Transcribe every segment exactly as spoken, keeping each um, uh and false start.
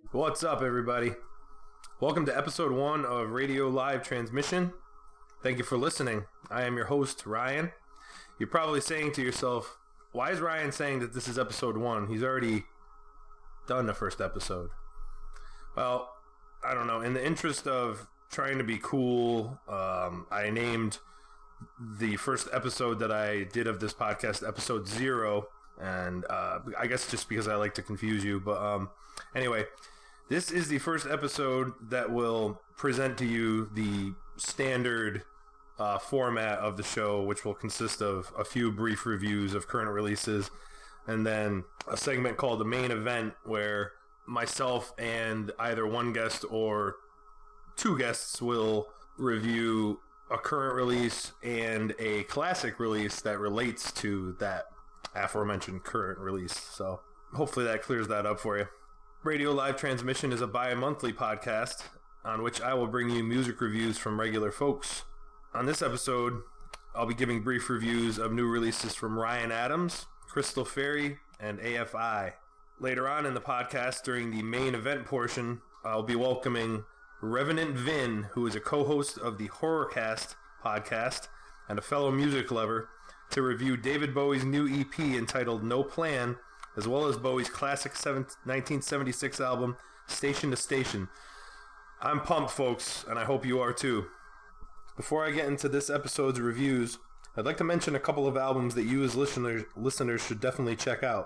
What's up, everybody? Welcome to episode one of Radio Live Transmission. Thank you for listening. I am your host, Ryan. You're probably saying to yourself, why is Ryan saying that this is episode one? He's already done the first episode. Well, I don't know. In the interest of trying to be cool, um, I named the first episode that I did of this podcast episode zero. And uh, I guess just because I like to confuse you. But um, anyway, this is the first episode that will present to you the standard uh, format of the show, which will consist of a few brief reviews of current releases, and then a segment called The Main Event, where myself and either one guest or two guests will review a current release and a classic release that relates to that aforementioned current release. So hopefully that clears that up for you. Radio Live Transmission is a bi-monthly podcast on which I will bring you music reviews from regular folks. On this episode, I'll be giving brief reviews of new releases from Ryan Adams, Crystal Fairy, and A F I. Later on in the podcast, during the main event portion, I'll be welcoming Revenant Vin, who is a co-host of the Horrorcast podcast and a fellow music lover, to review David Bowie's new E P entitled No Plan, as well as Bowie's classic nineteen seventy-six album, Station to Station. I'm pumped, folks, and I hope you are too. Before I get into this episode's reviews, I'd like to mention a couple of albums that you as listeners, listeners should definitely check out.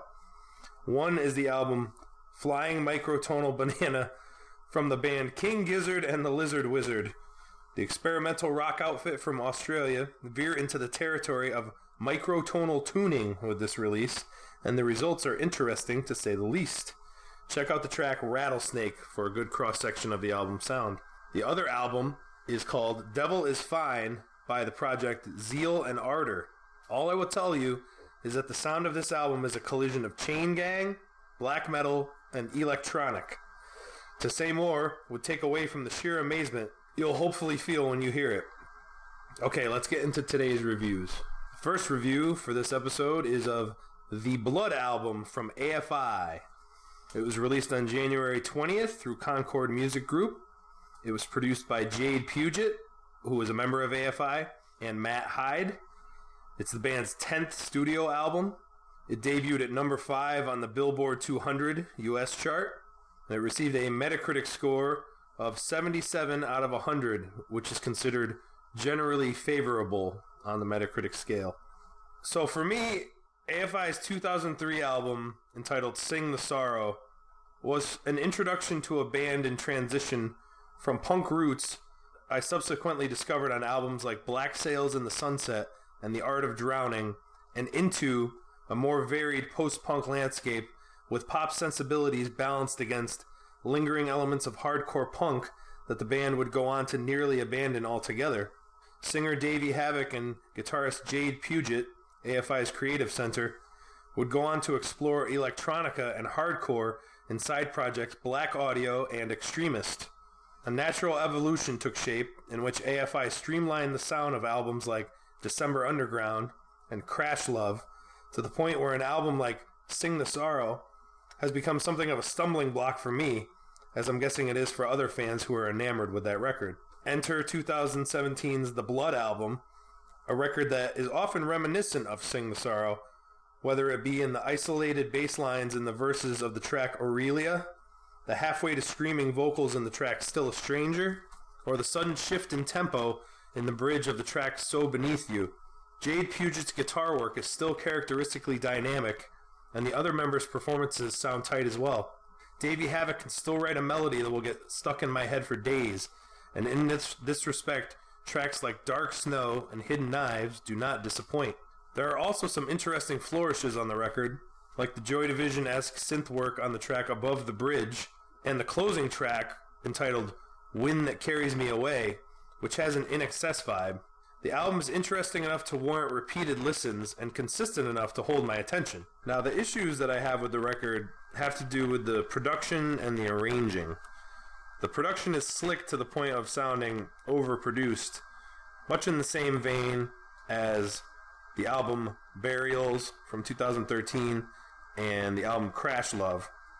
One is the album Flying Microtonal Banana from the band King Gizzard and the Lizard Wizard. The experimental rock outfit from Australia veer into the territory of microtonal tuning with this release, and the results are interesting to say the least. Check out the track Rattlesnake for a good cross-section of the album sound. The other album is called Devil Is Fine by the project Zeal and Ardor. All I will tell you is that the sound of this album is a collision of chain gang, black metal, and electronic. To say more would take away from the sheer amazement you'll hopefully feel when you hear it. Okay, let's get into today's reviews. First review for this episode is of The Blood album from A F I. It was released on January twentieth through Concord Music Group. It was produced by Jade Puget, who is a member of A F I, and Matt Hyde. It's the band's tenth studio album. It debuted at number five on the Billboard two hundred U S chart. And it received a Metacritic score of seventy-seven out of one hundred, which is considered generally favorable on the Metacritic scale. So for me, A F I's two thousand three album, entitled Sing the Sorrow, was an introduction to a band in transition from punk roots I subsequently discovered on albums like Black Sails in the Sunset and The Art of Drowning, and into a more varied post-punk landscape with pop sensibilities balanced against lingering elements of hardcore punk that the band would go on to nearly abandon altogether. Singer Davey Havok and guitarist Jade Puget, A F I's creative center, would go on to explore electronica and hardcore in side projects Black Audio and Extremist. A natural evolution took shape in which A F I streamlined the sound of albums like December Underground and Crash Love to the point where an album like Sing the Sorrow has become something of a stumbling block for me, as I'm guessing it is for other fans who are enamored with that record. Enter twenty seventeen's The Blood album, a record that is often reminiscent of Sing the Sorrow, whether it be in the isolated bass lines in the verses of the track Aurelia, the halfway to screaming vocals in the track Still a Stranger, or the sudden shift in tempo in the bridge of the track So Beneath You. Jade Puget's guitar work is still characteristically dynamic, and the other members' performances sound tight as well. Davey Havok can still write a melody that will get stuck in my head for days, and in this, this respect, tracks like Dark Snow and Hidden Knives do not disappoint. There are also some interesting flourishes on the record, like the Joy Division-esque synth work on the track Above the Bridge, and the closing track, entitled Wind That Carries Me Away, which has an In Excess vibe. The album is interesting enough to warrant repeated listens and consistent enough to hold my attention. Now, the issues that I have with the record have to do with the production and the arranging. The production is slick to the point of sounding overproduced, much in the same vein as the album Burials from two thousand thirteen and the album Crash Love.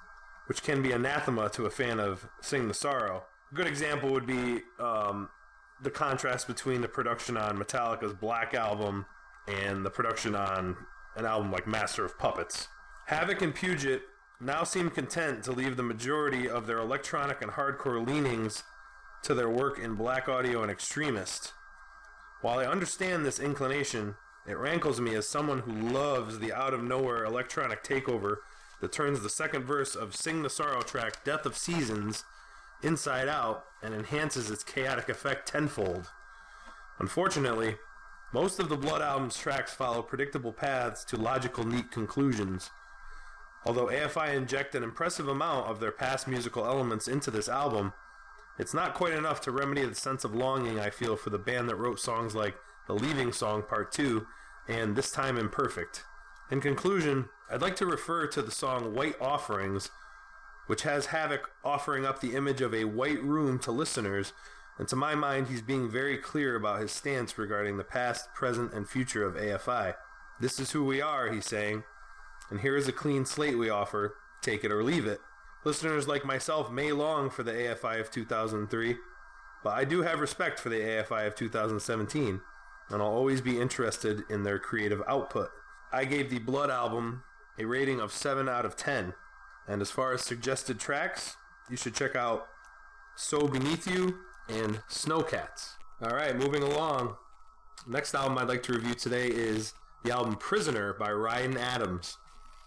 which can be anathema to a fan of Sing the Sorrow. A good example would be um, the contrast between the production on Metallica's Black Album and the production on an album like Master of Puppets. Havoc and Puget now seem content to leave the majority of their electronic and hardcore leanings to their work in Black Audio and Extremist. While I understand this inclination, it rankles me as someone who loves the out-of-nowhere electronic takeover that turns the second verse of Sing the Sorrow track Death of Seasons inside out and enhances its chaotic effect tenfold. Unfortunately, most of the Blood album's tracks follow predictable paths to logical, neat conclusions. Although A F I inject an impressive amount of their past musical elements into this album, it's not quite enough to remedy the sense of longing I feel for the band that wrote songs like The Leaving Song Part two and This Time Imperfect. In conclusion, I'd like to refer to the song White Offerings, which has Havoc offering up the image of a white room to listeners, and to my mind he's being very clear about his stance regarding the past, present, and future of A F I. This is who we are, he's saying, and here is a clean slate we offer, take it or leave it. Listeners like myself may long for the A F I of two thousand three, but I do have respect for the A F I of two thousand seventeen, and I'll always be interested in their creative output. I gave the Blood album a rating of seven out of ten, and as far as suggested tracks, you should check out So Beneath You and Snowcats. Alright, moving along. Next album I'd like to review today is the album Prisoner by Ryan Adams.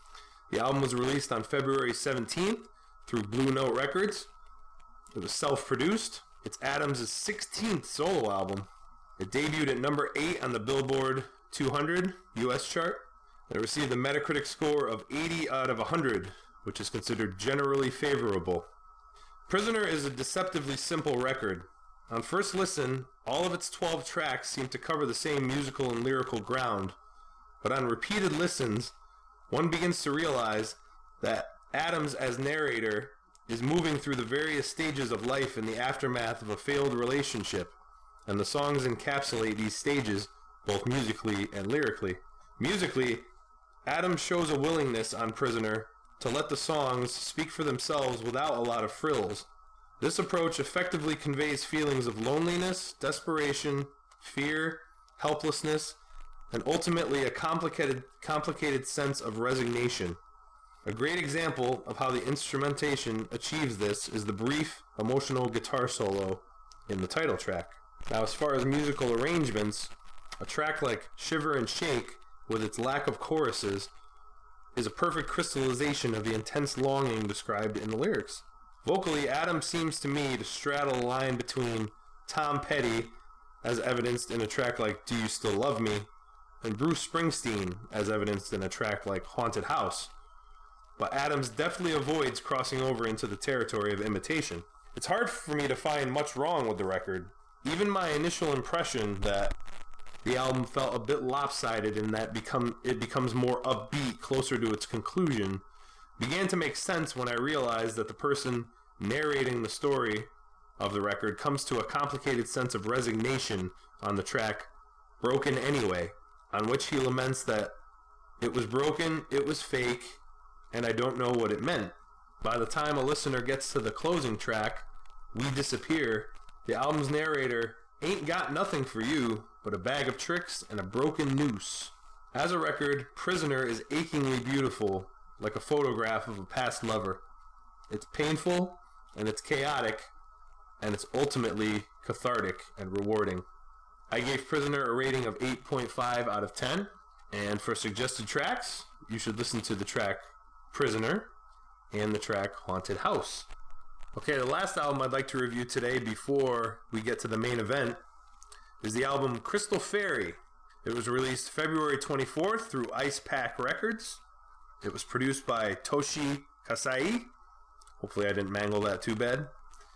The album was released on February seventeenth through Blue Note Records. It was self-produced. It's Adams' sixteenth solo album. It debuted at number eight on the Billboard two hundred U S chart. It received a Metacritic score of eighty out of one hundred, which is considered generally favorable. Prisoner is a deceptively simple record. On first listen, all of its twelve tracks seem to cover the same musical and lyrical ground, but on repeated listens, one begins to realize that Adams as narrator is moving through the various stages of life in the aftermath of a failed relationship, and the songs encapsulate these stages both musically and lyrically. Musically, Adams shows a willingness on Prisoner to let the songs speak for themselves without a lot of frills. This approach effectively conveys feelings of loneliness, desperation, fear, helplessness, and ultimately a complicated, complicated sense of resignation. A great example of how the instrumentation achieves this is the brief, emotional guitar solo in the title track. Now, as far as musical arrangements, a track like Shiver and Shake, with its lack of choruses, is a perfect crystallization of the intense longing described in the lyrics. Vocally, Adams seems to me to straddle a line between Tom Petty, as evidenced in a track like Do You Still Love Me, and Bruce Springsteen, as evidenced in a track like Haunted House. But Adams definitely avoids crossing over into the territory of imitation. It's hard for me to find much wrong with the record. Even my initial impression that the album felt a bit lopsided in that become it becomes more upbeat closer to its conclusion began to make sense when I realized that the person narrating the story of the record comes to a complicated sense of resignation on the track Broken Anyway, on which he laments that it was broken, it was fake, and I don't know what it meant. By the time a listener gets to the closing track, We Disappear, the album's narrator ain't got nothing for you but a bag of tricks and a broken noose. As a record, Prisoner is achingly beautiful, like a photograph of a past lover. It's painful, and it's chaotic, and it's ultimately cathartic and rewarding. I gave Prisoner a rating of eight point five out of ten, and for suggested tracks, you should listen to the track Prisoner and the track Haunted House. Okay, the last album I'd like to review today before we get to the main event is the album Crystal Fairy. It was released February twenty-fourth through Ice Pack Records. It was produced by Toshi Kasai. Hopefully I didn't mangle that too bad.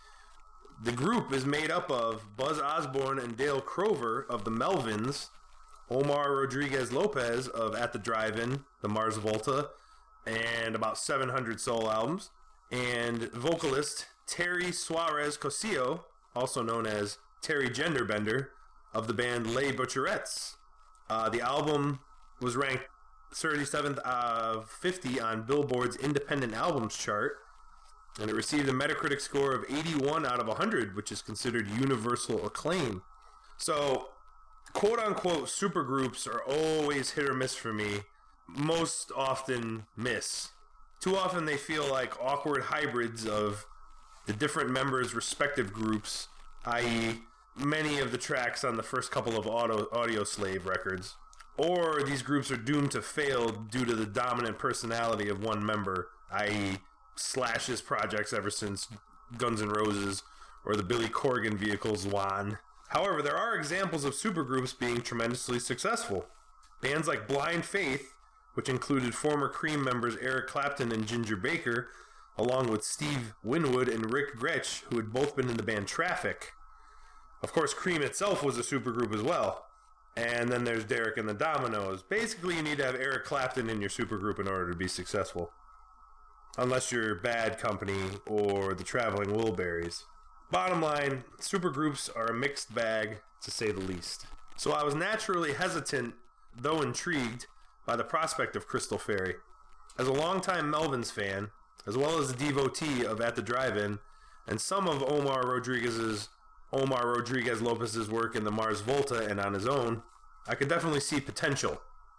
The group is made up of Buzz Osborne and Dale Crover of the Melvins, Omar Rodriguez Lopez of At the Drive-In, the Mars Volta, and about seven hundred soul albums, and vocalist Terry Suarez Cosillo, also known as Terry Genderbender, of the band Les Butcherettes. Uh, the album was ranked thirty-seventh of fifty on Billboard's Independent Albums chart, and it received a Metacritic score of eighty-one out of one hundred, which is considered universal acclaim. So, quote-unquote supergroups are always hit or miss for me. Most often miss. Too often they feel like awkward hybrids of the different members' respective groups, that is many of the tracks on the first couple of auto, Audioslave records. Or these groups are doomed to fail due to the dominant personality of one member, that is. Slash's projects ever since Guns N' Roses or the Billy Corgan vehicles Zwan. However, there are examples of supergroups being tremendously successful. Bands like Blind Faith, which included former Cream members Eric Clapton and Ginger Baker, along with Steve Winwood and Rick Gretsch, who had both been in the band Traffic. Of course, Cream itself was a supergroup as well. And then there's Derek and the Dominoes. Basically, you need to have Eric Clapton in your supergroup in order to be successful. Unless you're Bad Company or the Traveling Wilburys. Bottom line, supergroups are a mixed bag, to say the least. So I was naturally hesitant, though intrigued, by the prospect of Crystal Fairy. As a longtime Melvins fan, as well as a devotee of At the Drive-In, and some of Omar Rodriguez's Omar Rodriguez Lopez's work in the Mars Volta and on his own, I could definitely see potential.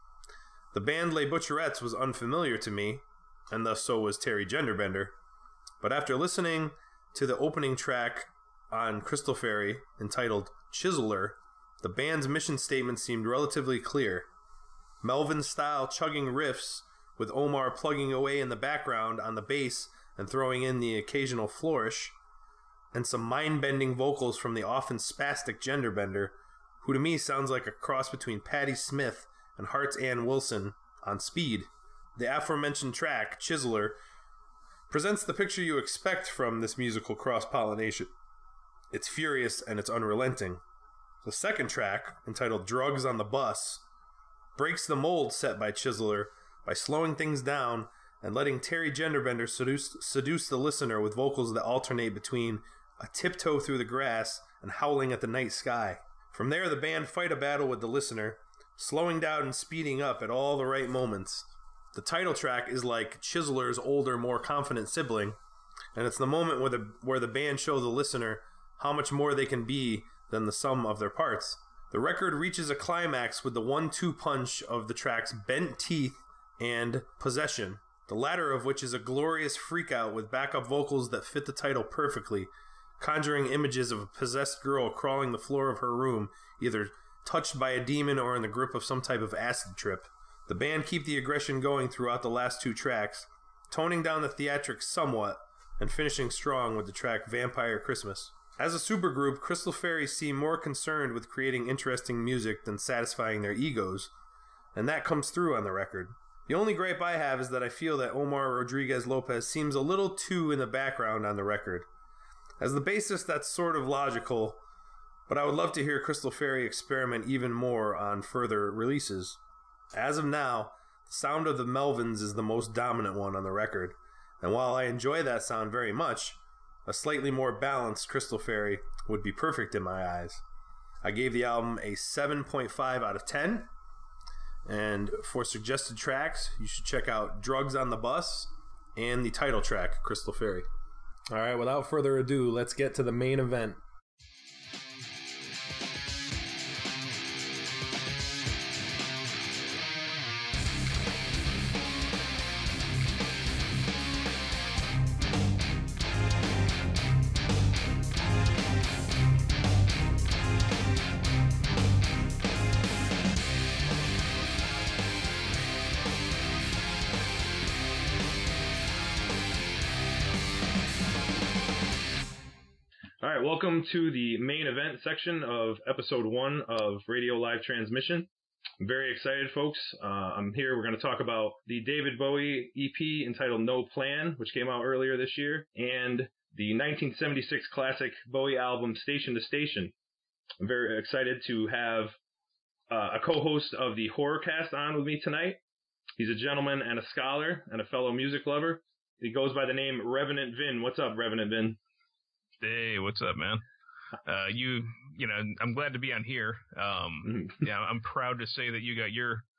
The band Les Butcherettes was unfamiliar to me, and thus so was Terry Genderbender. But after listening to the opening track on Crystal Fairy, entitled Chiseler, the band's mission statement seemed relatively clear. Melvin-style chugging riffs, with Omar plugging away in the background on the bass and throwing in the occasional flourish, and some mind-bending vocals from the often spastic Genderbender, who to me sounds like a cross between Patti Smith and Heart's Ann Wilson on speed. The aforementioned track, Chiseler, presents the picture you expect from this musical cross-pollination. It's furious and it's unrelenting. The second track, entitled Drugs on the Bus, breaks the mold set by Chiseler by slowing things down and letting Terry Genderbender seduce, seduce the listener with vocals that alternate between a tiptoe through the grass and howling at the night sky. From there, the band fight a battle with the listener, slowing down and speeding up at all the right moments. The title track is like Chiseler's older, more confident sibling, and it's the moment where the where the band show the listener how much more they can be than the sum of their parts. The record reaches a climax with the one two punch of the tracks Bent Teeth and Possession, the latter of which is a glorious freakout with backup vocals that fit the title perfectly, conjuring images of a possessed girl crawling the floor of her room, either touched by a demon or in the grip of some type of acid trip. The band keep the aggression going throughout the last two tracks, toning down the theatrics somewhat, and finishing strong with the track Vampire Christmas. As a supergroup, Crystal Fairy seem more concerned with creating interesting music than satisfying their egos, and that comes through on the record. The only gripe I have is that I feel that Omar Rodriguez Lopez seems a little too in the background on the record. As the bassist, that's sort of logical, but I would love to hear Crystal Fairy experiment even more on further releases. As of now, the sound of the Melvins is the most dominant one on the record, and while I enjoy that sound very much, a slightly more balanced Crystal Fairy would be perfect in my eyes. I gave the album a seven point five out of ten, and for suggested tracks, you should check out Drugs on the Bus and the title track, Crystal Fairy. Alright, without further ado, let's get to the main event. Alright, welcome to the main event section of episode one of Radio Live Transmission. I'm very excited, folks. Uh, I'm here. We're going to talk about the David Bowie E P entitled No Plan, which came out earlier this year, and the nineteen seventy-six classic Bowie album Station to Station. I'm very excited to have uh, a co-host of the Horrorcast on with me tonight. He's a gentleman and a scholar and a fellow music lover. He goes by the name Revenant Vin. What's up, Revenant Vin? Hey, what's up, man? Uh, you, you know, I'm glad to be on here. Um, yeah, I'm proud to say that you got your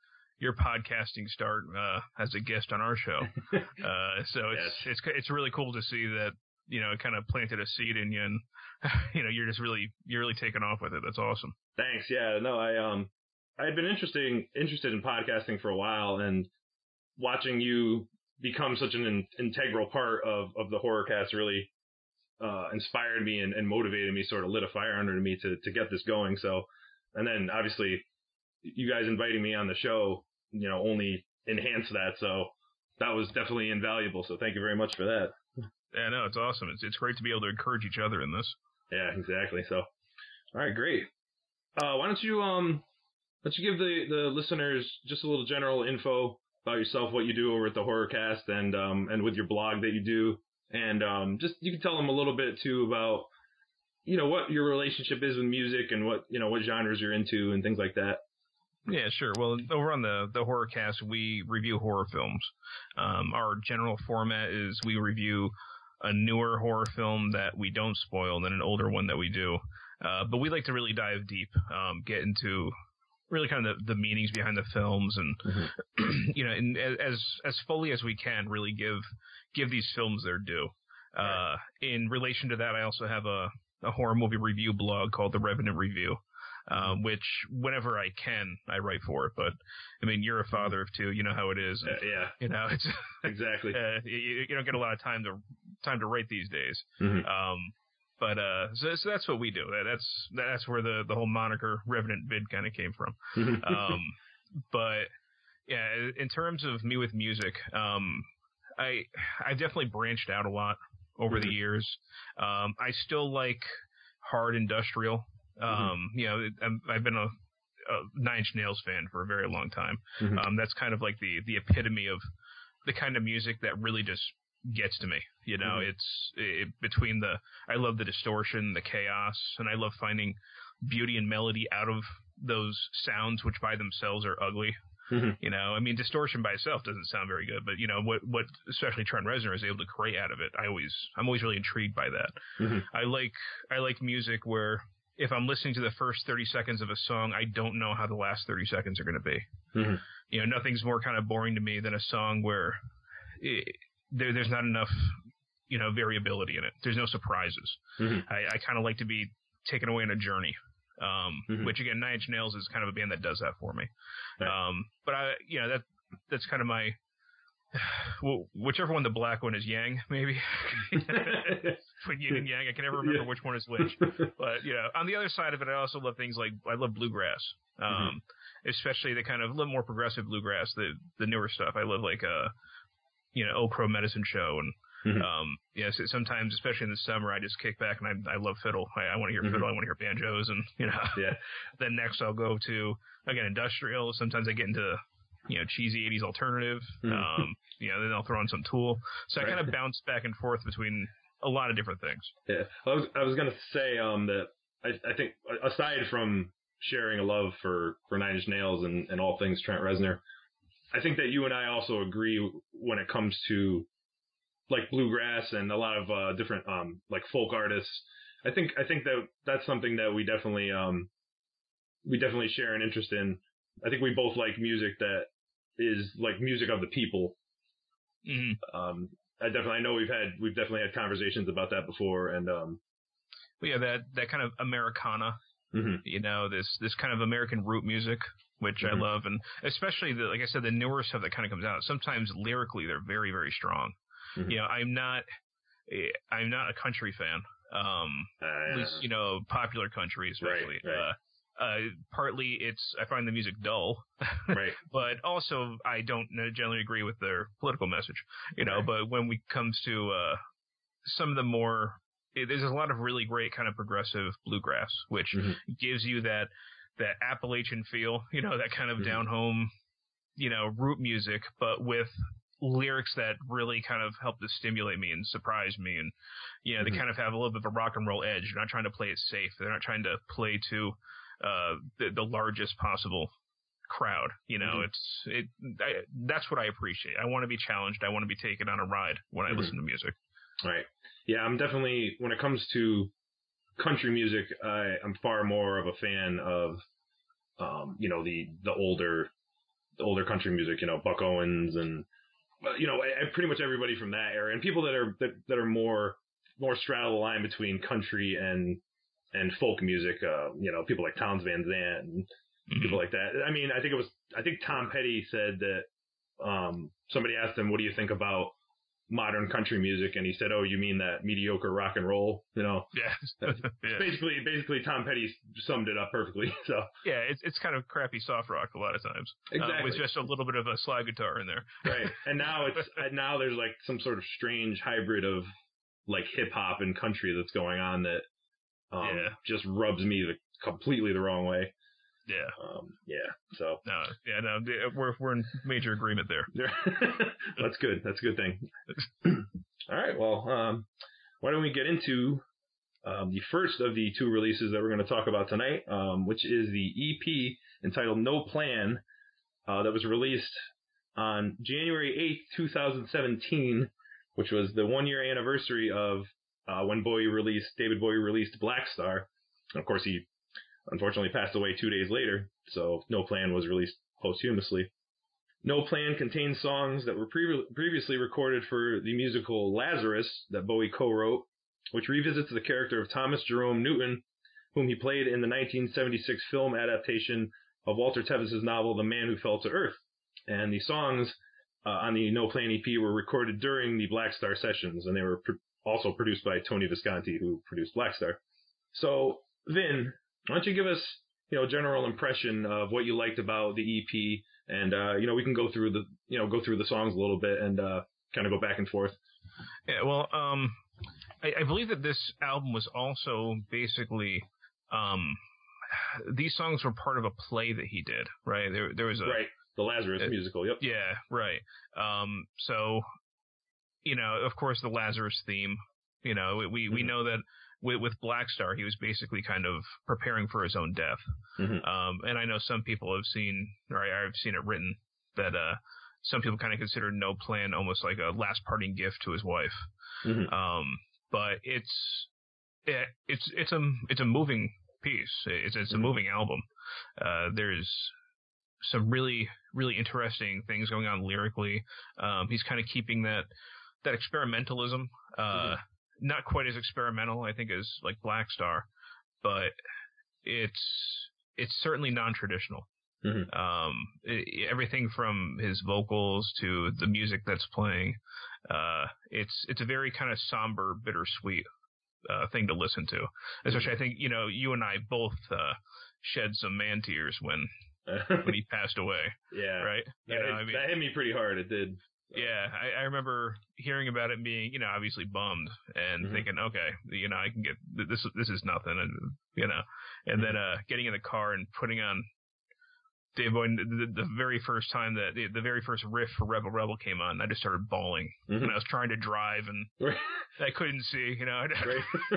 your podcasting start uh, as a guest on our show. Uh, so it's yes. it's it's really cool to see that, you know, it kind of planted a seed in you, and you know, you're just really you're really taking off with it. That's awesome. Thanks. Yeah. No, I um I had been interesting interested in podcasting for a while, and watching you become such an in, integral part of of the Horrorcast really uh, inspired me and, and motivated me, sort of lit a fire under me to to get this going. So, and then obviously you guys inviting me on the show, you know, only enhanced that. So that was definitely invaluable. So thank you very much for that. Yeah, no, it's awesome. It's it's great to be able to encourage each other in this. Yeah, exactly. So, all right, great. Uh, why don't you um, why don't you give the, the listeners just a little general info about yourself, what you do over at the Horrorcast, and um, and with your blog that you do, and um, just you can tell them a little bit too about, you know, what your relationship is with music and what, you know, what genres you're into and things like that. Yeah, sure. Well, over on the, the Horrorcast, we review horror films. Um, our general format is we review a newer horror film that we don't spoil, and then an older one that we do. Uh, but we like to really dive deep, um, get into really kind of the, the meanings behind the films, and mm-hmm. you know, and as as fully as we can, really give give these films their due. Uh, in relation to that, I also have a, a horror movie review blog called The Revenant Review. Um, which whenever I can, I write for it. But I mean, you're a father of two, you know how it is. And, uh, yeah, you know, it's exactly. uh, you, you don't get a lot of time to time to write these days. Mm-hmm. Um, but uh, so, so that's what we do. That's that's where the, the whole moniker Revenant Vid kind of came from. um, but yeah, in terms of me with music, um, I I definitely branched out a lot over mm-hmm. the years. Um, I still like hard industrial. Um, mm-hmm. you know, I'm, I've been a, a Nine Inch Nails fan for a very long time. Mm-hmm. Um, that's kind of like the, the epitome of the kind of music that really just gets to me. You know, mm-hmm. it's it, between the, I love the distortion, the chaos, and I love finding beauty and melody out of those sounds, which by themselves are ugly. Mm-hmm. You know, I mean, distortion by itself doesn't sound very good, but you know, what, what especially Trent Reznor is able to create out of it, I always, I'm always really intrigued by that. Mm-hmm. I like, I like music where, if I'm listening to the first thirty seconds of a song, I don't know how the last thirty seconds are going to be. Mm-hmm. You know, nothing's more kind of boring to me than a song where it, there, there's not enough, you know, variability in it. There's no surprises. Mm-hmm. I, I kind of like to be taken away on a journey, um, mm-hmm. which again, Nine Inch Nails is kind of a band that does that for me. Right. Um, but I, you know, that that's kind of my. Well, whichever one the black one is Yang, maybe. Between yin and yang, I can never remember yeah. which one is which. But, you know, on the other side of it, I also love things like, I love bluegrass. Um, mm-hmm. Especially the kind of a little more progressive bluegrass, the the newer stuff. I love like, uh, you know, Old Crow Medicine Show. And, mm-hmm. um, yeah, so sometimes, especially in the summer, I just kick back and I, I love fiddle. I, I want to hear mm-hmm. fiddle. I want to hear banjos. And, you know, yeah. Then next I'll go to, again, industrial. Sometimes I get into, you know, cheesy eighties alternative. Mm-hmm. Um, you know, then I'll throw in some Tool. So I right. kind of bounce back and forth between a lot of different things. Yeah. I was, I was going to say, um, that I, I think aside from sharing a love for, for Nine Inch Nails and, and all things Trent Reznor, I think that you and I also agree when it comes to like bluegrass and a lot of, uh, different, um, like folk artists. I think, I think that that's something that we definitely, um, we definitely share an interest in. I think we both like music that is like music of the people. Mm-hmm. Um, I definitely, I know we've had, we've definitely had conversations about that before. And, um, well, yeah, that, that kind of Americana, mm-hmm. you know, this, this kind of American root music, which mm-hmm. I love. And especially the, like I said, the newer stuff that kind of comes out, sometimes lyrically, they're very, very strong. Mm-hmm. You know, I'm not, I'm not a country fan. Um, uh, at least, you know, popular country, especially. Right, right. Uh, Uh, partly it's, I find the music dull, right. But also I don't generally agree with their political message, you know, right. But when it comes to, uh, some of the more, it, there's a lot of really great kind of progressive bluegrass, which mm-hmm. gives you that, that Appalachian feel, you know, that kind of mm-hmm. down home, you know, root music, but with lyrics that really kind of help to stimulate me and surprise me. And, you know, mm-hmm. they kind of have a little bit of a rock and roll edge. They're not trying to play it safe. They're not trying to play to, uh, the, the largest possible crowd. You know, mm-hmm. it's, it, I, that's what I appreciate. I want to be challenged. I want to be taken on a ride when I mm-hmm. listen to music. Right. Yeah. I'm definitely, when it comes to country music, I, I'm far more of a fan of, um, you know, the, the older, older country music, you know, Buck Owens and, you know, pretty much everybody from that era, and people that are that, that are more more straddle the line between country and and folk music. Uh, you know, people like Townes Van Zandt and mm-hmm. people like that. I mean, I think it was I think Tom Petty said that um, somebody asked him, "What do you think about modern country music?" And he said, "Oh, you mean that mediocre rock and roll?" You know, yeah. yeah. Basically, basically, Tom Petty summed it up perfectly. So yeah, it's it's kind of crappy soft rock a lot of times, exactly, uh, with just a little bit of a slide guitar in there. Right, and now it's now there's like some sort of strange hybrid of like hip hop and country that's going on that um, yeah. just rubs me the, completely the wrong way. Yeah. Um, yeah. So. No. Yeah. No. We're we're in major agreement there. That's good. That's a good thing. All right. Well, um, why don't we get into um, the first of the two releases that we're going to talk about tonight, um, which is the E P entitled "No Plan," uh, that was released on January eighth, twenty seventeen, which was the one year anniversary of uh, when Bowie released David Bowie released Black Star. And of course, he unfortunately passed away two days later, so No Plan was released posthumously. No Plan contains songs that were pre- previously recorded for the musical Lazarus that Bowie co-wrote, which revisits the character of Thomas Jerome Newton, whom he played in the nineteen seventy-six film adaptation of Walter Tevis's novel The Man Who Fell to Earth. And the songs uh, on the No Plan E P were recorded during the Black Star sessions, and they were pr- also produced by Tony Visconti, who produced Black Star. So, Vin, why don't you give us, you know, general impression of what you liked about the E P, and uh, you know, we can go through the, you know, go through the songs a little bit and uh, kind of go back and forth. Yeah, well, um, I, I believe that this album was also basically, um, these songs were part of a play that he did, right? There, there was a right, the Lazarus uh, musical. Yep. Yeah, right. Um, so, you know, of course, the Lazarus theme. You know, we we mm-hmm. know that. With, with Black Star, he was basically kind of preparing for his own death. Mm-hmm. Um, and I know some people have seen, or I, I've seen it written, that uh, some people kind of consider No Plan almost like a last parting gift to his wife. Mm-hmm. Um, but it's it, it's it's a it's a moving piece. It's it's a mm-hmm. moving album. Uh, there's some really really interesting things going on lyrically. Um, he's kind of keeping that that experimentalism. Uh, mm-hmm. Not quite as experimental, I think, as like Black Star, but it's it's certainly non-traditional. Mm-hmm. Um, it, everything from his vocals to the music that's playing, uh, it's it's a very kind of somber, bittersweet uh, thing to listen to. Especially, mm-hmm. I think you know you and I both uh, shed some man tears when when he passed away. Yeah, right. You that, know, hit, I mean, that hit me pretty hard. It did. Yeah, I, I remember hearing about it and being, you know, obviously bummed and mm-hmm. thinking, okay, you know, I can get this. This is nothing, and you know, and mm-hmm. then uh, getting in the car and putting on Dave Bowie the, the very first time that the, the very first riff for Rebel Rebel came on, I just started bawling, mm-hmm. and I was trying to drive and I couldn't see, you know. Right.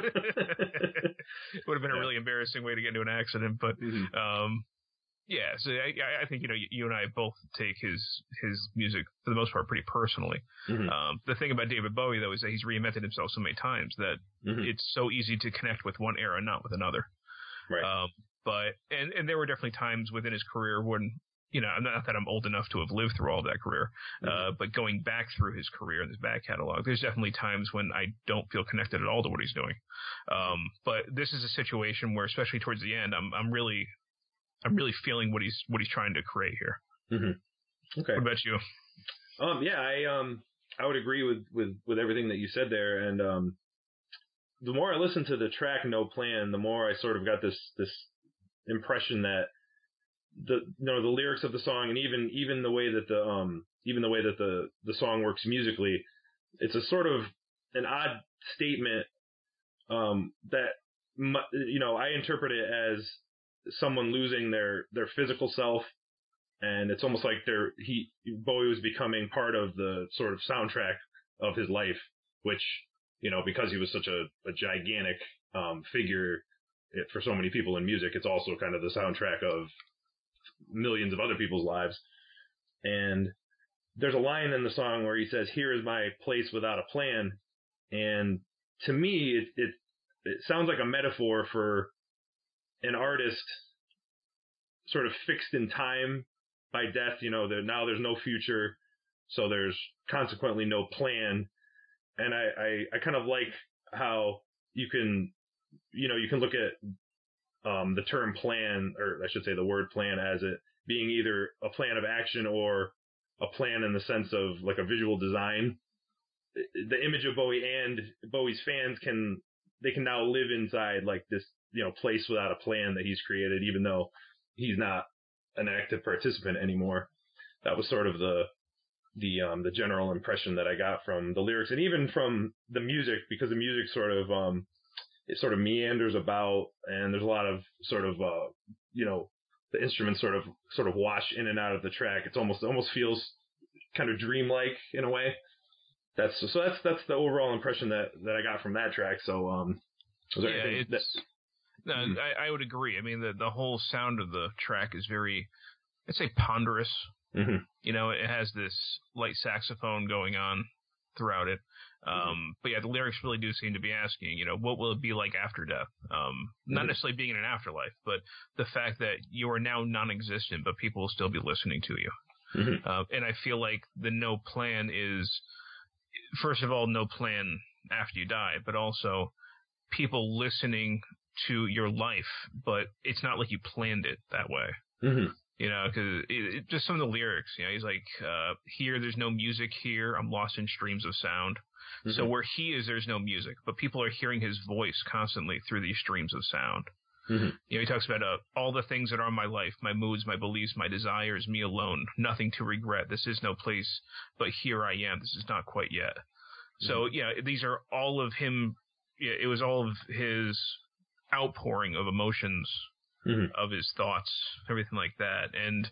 It would have been yeah. a really embarrassing way to get into an accident, but. Mm-hmm. um Yeah, so I, I think, you know, you and I both take his his music, for the most part, pretty personally. Mm-hmm. Um, the thing about David Bowie, though, is that he's reinvented himself so many times that mm-hmm. it's so easy to connect with one era, not with another. Right. Um, but, and, and there were definitely times within his career when, you know, not that I'm old enough to have lived through all that career, mm-hmm. uh, but going back through his career and his back catalog, there's definitely times when I don't feel connected at all to what he's doing. Um, but this is a situation where, especially towards the end, I'm I'm really... I'm really feeling what he's what he's trying to create here. Mm-hmm. Okay. What about you? Um, yeah, I um I would agree with, with, with everything that you said there, and um, the more I listened to the track No Plan, the more I sort of got this this impression that the you know the lyrics of the song and even even the way that the um even the way that the the song works musically, it's a sort of an odd statement um that you know I interpret it as someone losing their, their physical self, and it's almost like they're, he, Bowie was becoming part of the sort of soundtrack of his life, which, you know, because he was such a, a gigantic, um, figure it, for so many people in music, it's also kind of the soundtrack of millions of other people's lives. And there's a line in the song where he says, "Here is my place without a plan." And to me, it, it, it sounds like a metaphor for an artist sort of fixed in time by death, you know, there, now there's no future, so there's consequently no plan. And I, I, I kind of like how you can, you know, you can look at um, the term plan, or I should say the word plan, as it being either a plan of action or a plan in the sense of like a visual design. The image of Bowie and Bowie's fans can, they can now live inside like this, you know, place without a plan that he's created, even though he's not an active participant anymore. That was sort of the, the, um, the general impression that I got from the lyrics, and even from the music, because the music sort of, um, it sort of meanders about, and there's a lot of sort of, uh, you know, the instruments sort of, sort of wash in and out of the track. It's almost, almost feels kind of dreamlike in a way. That's, so that's, that's the overall impression that, that I got from that track. So, um, was there yeah, anything it's, that, no, mm-hmm. I, I would agree. I mean, the, the whole sound of the track is very, I'd say ponderous. Mm-hmm. You know, it has this light saxophone going on throughout it. Um, mm-hmm. But yeah, the lyrics really do seem to be asking, you know, what will it be like after death? Um, not mm-hmm. necessarily being in an afterlife, but the fact that you are now non-existent, but people will still be listening to you. Mm-hmm. Uh, and I feel like the no plan is, first of all, no plan after you die, but also people listening to your life, but it's not like you planned it that way. Mm-hmm. You know, because it, it, just some of the lyrics, you know, he's like, uh, here, there's no music here. I'm lost in streams of sound. Mm-hmm. So where he is, there's no music, but people are hearing his voice constantly through these streams of sound. Mm-hmm. You know, he talks about uh, all the things that are in my life, my moods, my beliefs, my desires, me alone, nothing to regret. This is no place, but here I am. This is not quite yet. Mm-hmm. So, yeah, these are all of him. Yeah, it was all of his outpouring of emotions, mm-hmm. of his thoughts, everything like that. And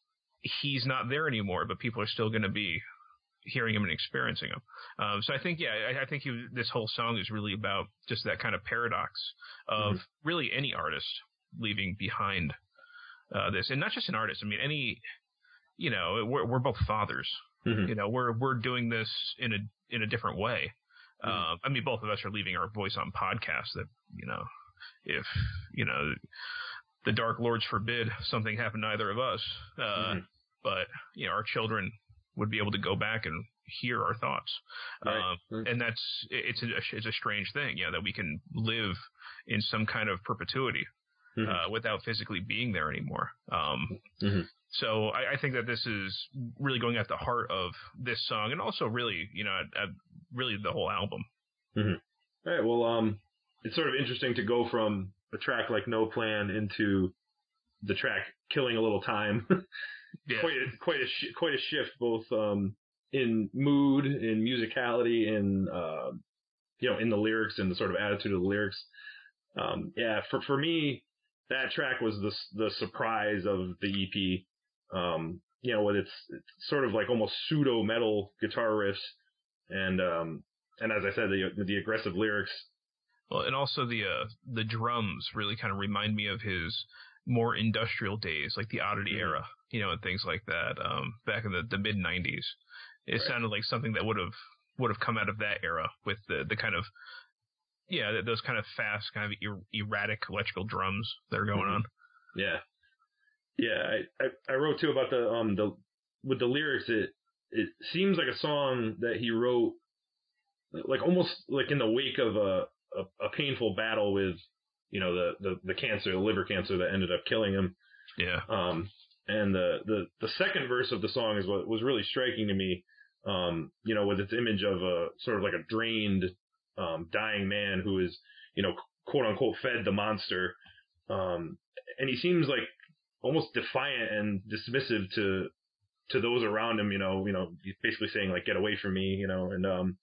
he's not there anymore, but people are still going to be hearing him and experiencing him. Um, so I think, yeah, I, I think he, this whole song is really about just that kind of paradox of mm-hmm. really any artist leaving behind uh, this. And not just an artist. I mean, any, you know, we're, we're both fathers. Mm-hmm. You know, we're we're doing this in a in a different way. Mm-hmm. Uh, I mean, both of us are leaving our voice on podcasts that, you know, if, you know, the Dark Lords forbid something happened to either of us, uh, mm-hmm. but, you know, our children would be able to go back and hear our thoughts. Right. Um, right. And that's, it's a, it's a strange thing, yeah, that we can live in some kind of perpetuity, mm-hmm. uh, without physically being there anymore. Um, mm-hmm. So I, I think that this is really going at the heart of this song, and also really, you know, at, at really the whole album. Mm-hmm. All right. Well, um, it's sort of interesting to go from a track like No Plan into the track Killing a Little Time. Yeah. Quite a, quite a sh- quite a shift, both um, in mood, in musicality, in uh, you know, in the lyrics and the sort of attitude of the lyrics. Um, yeah, for for me, that track was the the surprise of the E P. Um, you know, with its, it's sort of like almost pseudo metal guitar riffs, and um, and as I said, the the aggressive lyrics. Well, and also the uh, the drums really kind of remind me of his more industrial days, like the Oddity mm-hmm. era, you know, and things like that. Um, back in the, the mid nineties, it right. sounded like something that would have would have come out of that era with the the kind of yeah those kind of fast, kind of er- erratic electrical drums that are going mm-hmm. on. Yeah, yeah. I, I I wrote too about the um the with the lyrics. It it seems like a song that he wrote like almost like in the wake of a a, a painful battle with, you know, the, the, the cancer, the liver cancer that ended up killing him. Yeah. Um, and the, the, the second verse of the song is what was really striking to me, um, you know, with its image of a sort of like a drained, um, dying man who is, you know, quote unquote fed the monster. Um, and he seems like almost defiant and dismissive to, to those around him, you know, you know, he's basically saying like, get away from me, you know, and, um,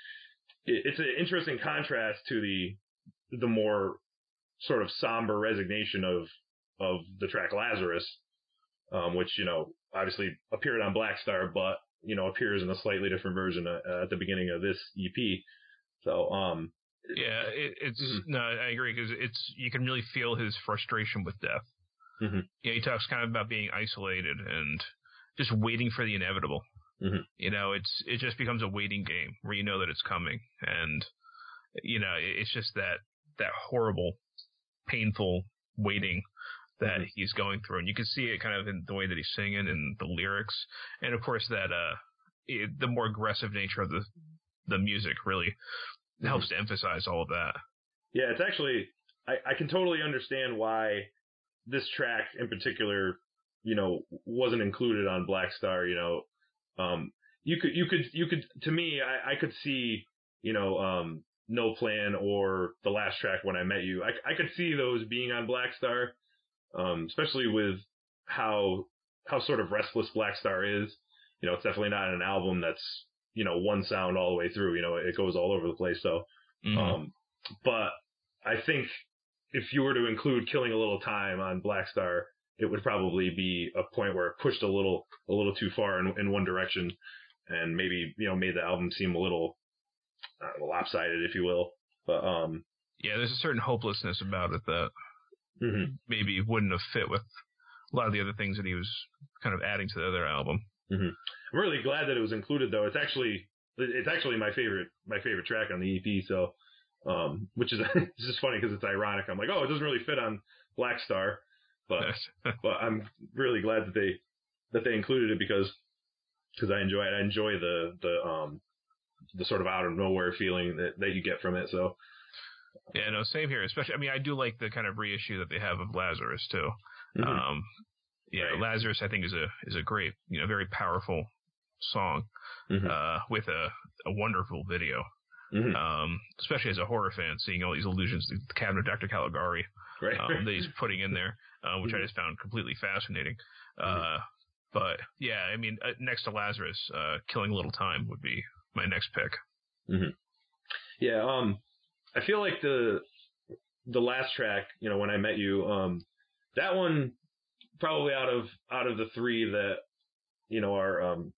it, it's an interesting contrast to the, the more sort of somber resignation of, of the track Lazarus, um, which, you know, obviously appeared on Black Star, but, you know, appears in a slightly different version uh, at the beginning of this E P. So, um, yeah, it, it's, mm-hmm. no, I agree, because it's, you can really feel his frustration with death. Mm-hmm. Yeah, he talks kind of about being isolated and just waiting for the inevitable. Mm-hmm. You know, it's, it just becomes a waiting game where you know that it's coming. And, you know, it's just that, that horrible, painful waiting that mm-hmm. he's going through, and you can see it kind of in the way that he's singing and the lyrics, and of course that uh, it, the more aggressive nature of the the music really mm-hmm. helps to emphasize all of that. Yeah, it's actually I, I can totally understand why this track in particular, you know, wasn't included on Black Star. You know, um, you could you could you could to me I, I could see you know um, No Plan or the last track When I Met You. I I could see those being on Black Star. Um, especially with how how sort of restless Black Star is. You know, it's definitely not an album that's, you know, one sound all the way through. You know, it goes all over the place. So, mm-hmm. um, but I think if you were to include Killing a Little Time on Black Star, it would probably be a point where it pushed a little a little too far in, in one direction, and maybe, you know, made the album seem a little uh, lopsided, if you will. But um, yeah, there's a certain hopelessness about it that mm-hmm. maybe wouldn't have fit with a lot of the other things that he was kind of adding to the other album. Mm-hmm. I'm really glad that it was included, though. It's actually it's actually my favorite my favorite track on the E P. So, um, which is it's just funny because it's ironic. I'm like, oh, it doesn't really fit on Black Star, but but I'm really glad that they that they included it because because I enjoy it. I enjoy the the um the sort of out of nowhere feeling that, that you get from it. So. Yeah, no, same here. Especially, I mean, I do like the kind of reissue that they have of Lazarus too. Mm-hmm. Um, yeah, right. Lazarus, I think is a is a great, you know, very powerful song mm-hmm. uh, with a, a wonderful video. Mm-hmm. Um, especially as a horror fan, seeing all these allusions to the Cabinet of Doctor Caligari right. um, that he's putting in there, uh, which mm-hmm. I just found completely fascinating. Mm-hmm. Uh, but yeah, I mean, uh, next to Lazarus, uh, Killing a Little Time would be my next pick. Mm-hmm. Yeah. Um. I feel like the the last track, you know, When I Met You, um, that one probably out of out of the three that, you know, are um,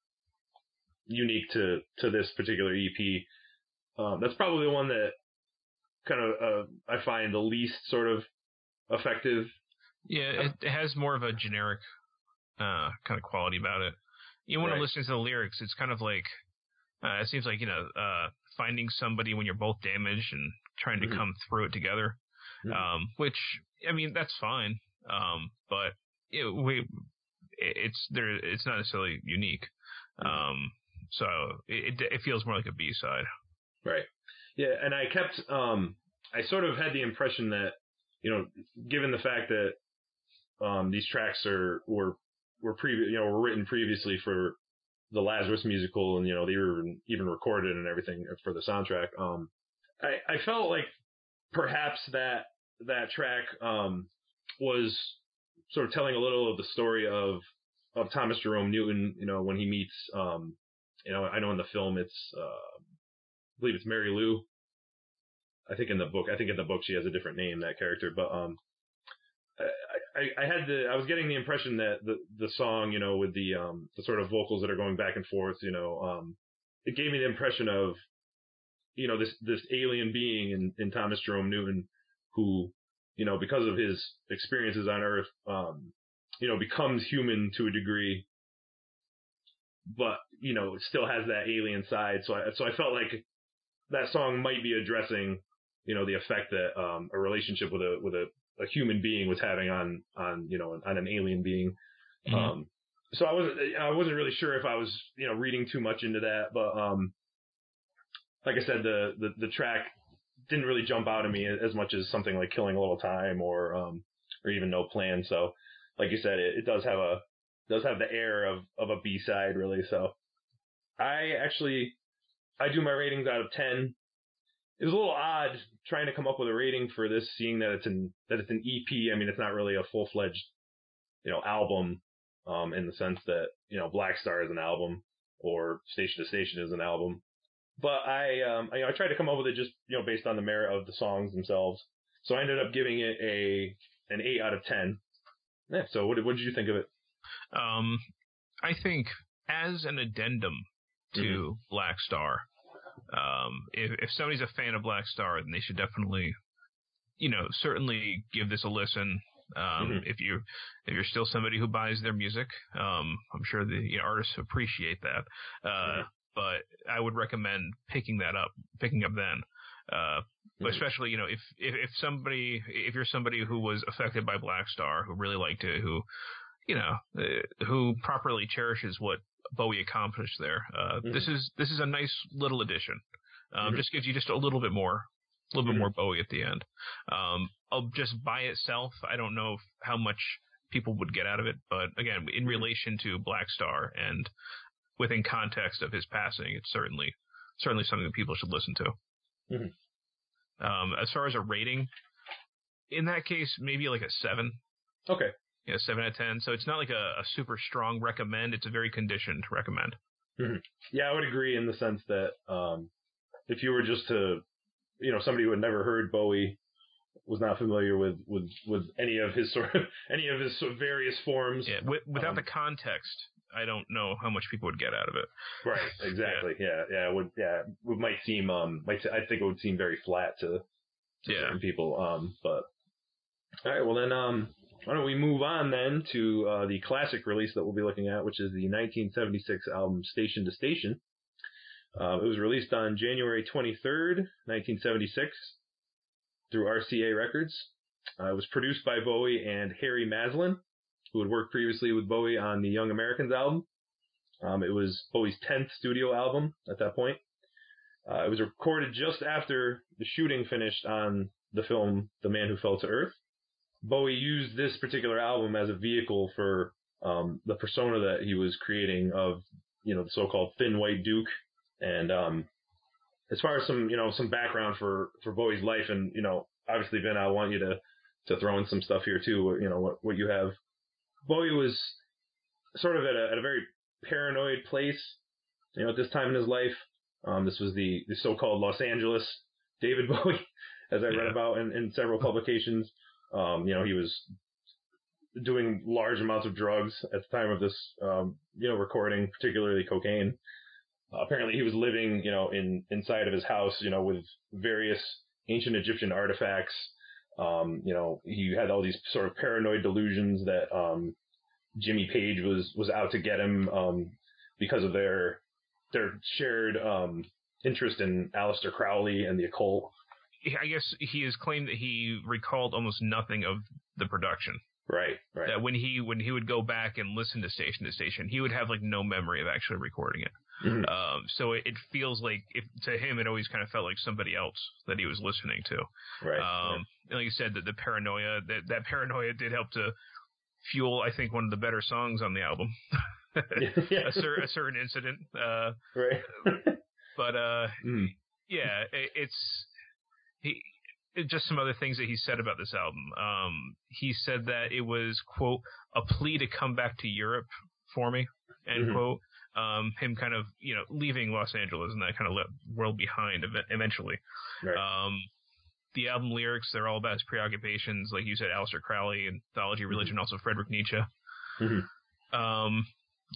unique to, to this particular E P, um, that's probably the one that kind of uh, I find the least sort of effective. Yeah, it, it has more of a generic uh, kind of quality about it. You want right. to listen to the lyrics, it's kind of like uh, it seems like, you know, uh, finding somebody when you're both damaged and trying to mm-hmm. come through it together, mm-hmm. um, which, I mean, that's fine. Um, but it, we, it's there, it's not necessarily unique. Mm-hmm. Um, so it, it feels more like a B-side. Right. Yeah. And I kept, um, I sort of had the impression that, you know, given the fact that, um, these tracks are, were, were previous, you know, were written previously for the Lazarus musical, and, you know, they were even recorded and everything for the soundtrack. Um, I, I felt like perhaps that that track um, was sort of telling a little of the story of of Thomas Jerome Newton. You know, when he meets, um, you know, I know in the film it's, uh, I believe it's Mary Lou. I think in the book, I think in the book she has a different name, that character. But um, I, I, I had the, I was getting the impression that the the song, you know, with the um the sort of vocals that are going back and forth, you know, um, it gave me the impression of, you know, this, this alien being in, in Thomas Jerome Newton who, you know, because of his experiences on Earth, um, you know, becomes human to a degree, but, you know, it still has that alien side. So I, so I felt like that song might be addressing, you know, the effect that, um, a relationship with a, with a, a human being was having on, on, you know, on an alien being. Mm-hmm. Um, so I wasn't, I wasn't really sure if I was, you know, reading too much into that, but, um, like I said, the, the, the track didn't really jump out at me as much as something like Killing a Little Time or, um, or even No Plan. So, like you said, it, it does have a, does have the air of, of a B-side, really. So, I actually, I do my ratings out of ten. It was a little odd trying to come up with a rating for this, seeing that it's an, that it's an E P. I mean, it's not really a full-fledged, you know, album, um, in the sense that, you know, Black Star is an album or Station to Station is an album. But I, um, I, you know, I tried to come up with it just, you know, based on the merit of the songs themselves. So I ended up giving it a, an eight out of ten. Yeah. So what, what did you think of it? Um, I think as an addendum to mm-hmm. Black Star, um, if, if somebody's a fan of Black Star, then they should definitely, you know, certainly give this a listen. Um, mm-hmm. if you, if you're still somebody who buys their music, um, I'm sure the you know, artists appreciate that. Uh, mm-hmm. But I would recommend picking that up, picking up then. Uh, Mm-hmm. especially, you know, if, if, if somebody, if you're somebody who was affected by Black Star, who really liked it, who, you know, uh, who properly cherishes what Bowie accomplished there, uh, mm-hmm. this is, this is a nice little addition. Um, mm-hmm. Just gives you just a little bit more, a little mm-hmm. bit more Bowie at the end. Um, I'll just by itself, I don't know if, how much people would get out of it, but again, in relation to Black Star and within context of his passing, it's certainly, certainly something that people should listen to. Mm-hmm. Um, as far as a rating, in that case, maybe like a seven. Okay. Yeah, seven out of ten. So it's not like a, a super strong recommend. It's a very conditioned recommend. Mm-hmm. Yeah, I would agree in the sense that um, if you were just to, you know, somebody who had never heard Bowie, was not familiar with, with, with any of his sort of any of his sort of various forms. Yeah, with, without um, the context, I don't know how much people would get out of it. Right. Exactly. yeah. Yeah. yeah. It would. Yeah. It might seem. Um. Might. I think it would seem very flat to, to yeah. certain people. Um. But. All right. Well then. Um. Why don't we move on then to uh, the classic release that we'll be looking at, which is the nineteen seventy-six album Station to Station. Uh, it was released on January twenty-third, nineteen seventy-six, through R C A Records. Uh, it was produced by Bowie and Harry Maslin, who had worked previously with Bowie on the Young Americans album. Um, it was Bowie's tenth studio album at that point. Uh, it was recorded just after the shooting finished on the film The Man Who Fell to Earth. Bowie used this particular album as a vehicle for um, the persona that he was creating of, you know, the so-called Thin White Duke. And um, as far as some, you know, some background for, for Bowie's life, and, you know, obviously, Vin, I want you to, to throw in some stuff here too, you know, what, what you have. Bowie was sort of at a, at a very paranoid place, you know, at this time in his life. Um, this was the, the so-called Los Angeles David Bowie, as I read about in, in several publications. Um, you know, he was doing large amounts of drugs at the time of this, um, you know, recording, particularly cocaine. Uh, apparently he was living, you know, in, inside of his house, you know, with various ancient Egyptian artifacts. Um, you know, he had all these sort of paranoid delusions that, um, Jimmy Page was, was out to get him, um, because of their, their shared, um, interest in Aleister Crowley and the occult. I guess he has claimed that he recalled almost nothing of the production. Right, right. That when he, when he would go back and listen to Station to Station, he would have like no memory of actually recording it. Mm-hmm. Um, so it, it feels like, if, to him, it always kind of felt like somebody else that he was listening to. Right. Um, right. And like you said, that the paranoia, that, that paranoia did help to fuel, I think, one of the better songs on the album. yeah. a, cer- a certain incident. Uh, right. but, uh, mm. yeah, it, it's, he, it, just some other things that he said about this album. Um, he said that it was, quote, a plea to come back to Europe for me, end mm-hmm. quote. Um, him kind of, you know, leaving Los Angeles and that kind of world behind eventually. Right. Um, the album lyrics, they're all about his preoccupations, like you said, Aleister Crowley, and theology, religion, mm-hmm. also Friedrich Nietzsche. Mm-hmm. Um,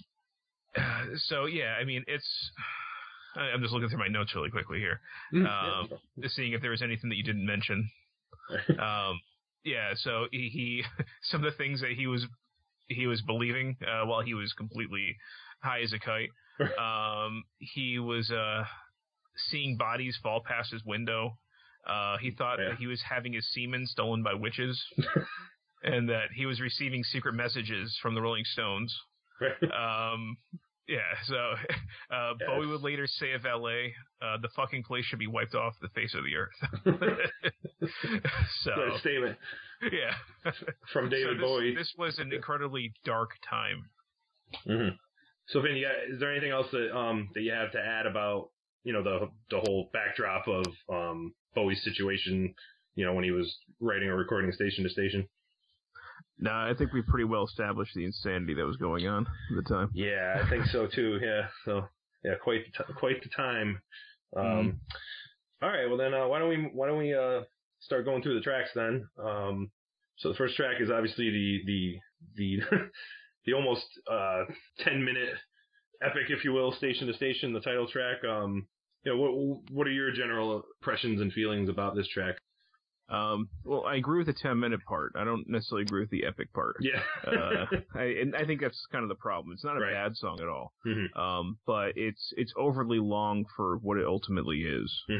so yeah, I mean, it's, I'm just looking through my notes really quickly here, mm-hmm. um, yeah. just seeing if there was anything that you didn't mention. um, yeah, so he, he, some of the things that he was, he was believing, uh, while he was completely high as a kite. Um, he was, uh, seeing bodies fall past his window. Uh, he thought yeah. that he was having his semen stolen by witches and that he was receiving secret messages from the Rolling Stones. um, yeah, so, uh, yes. Bowie would later say of L A, uh, the fucking place should be wiped off the face of the earth. So. That statement. Yeah. From David so this, Bowie. This was an incredibly dark time. Mm-hmm. So, Vin, yeah, is there anything else that um that you have to add about, you know, the the whole backdrop of um Bowie's situation, you know, when he was writing or recording Station to Station? No, I think we pretty well established the insanity that was going on at the time. Yeah, I think so too. Yeah, so yeah, quite the t- quite the time. Um, mm. All right, well then, uh, why don't we why don't we uh start going through the tracks then? Um, so the first track is obviously the the the the almost uh ten minute epic, if you will, Station to Station, the title track. Um, you know, what what are your general impressions and feelings about this track? Um, well, I agree with the ten minute part. I don't necessarily agree with the epic part. Yeah. uh, I, and I think that's kind of the problem. It's not a right. bad song at all. Mm-hmm. Um, but it's, it's overly long for what it ultimately is. Mm-hmm.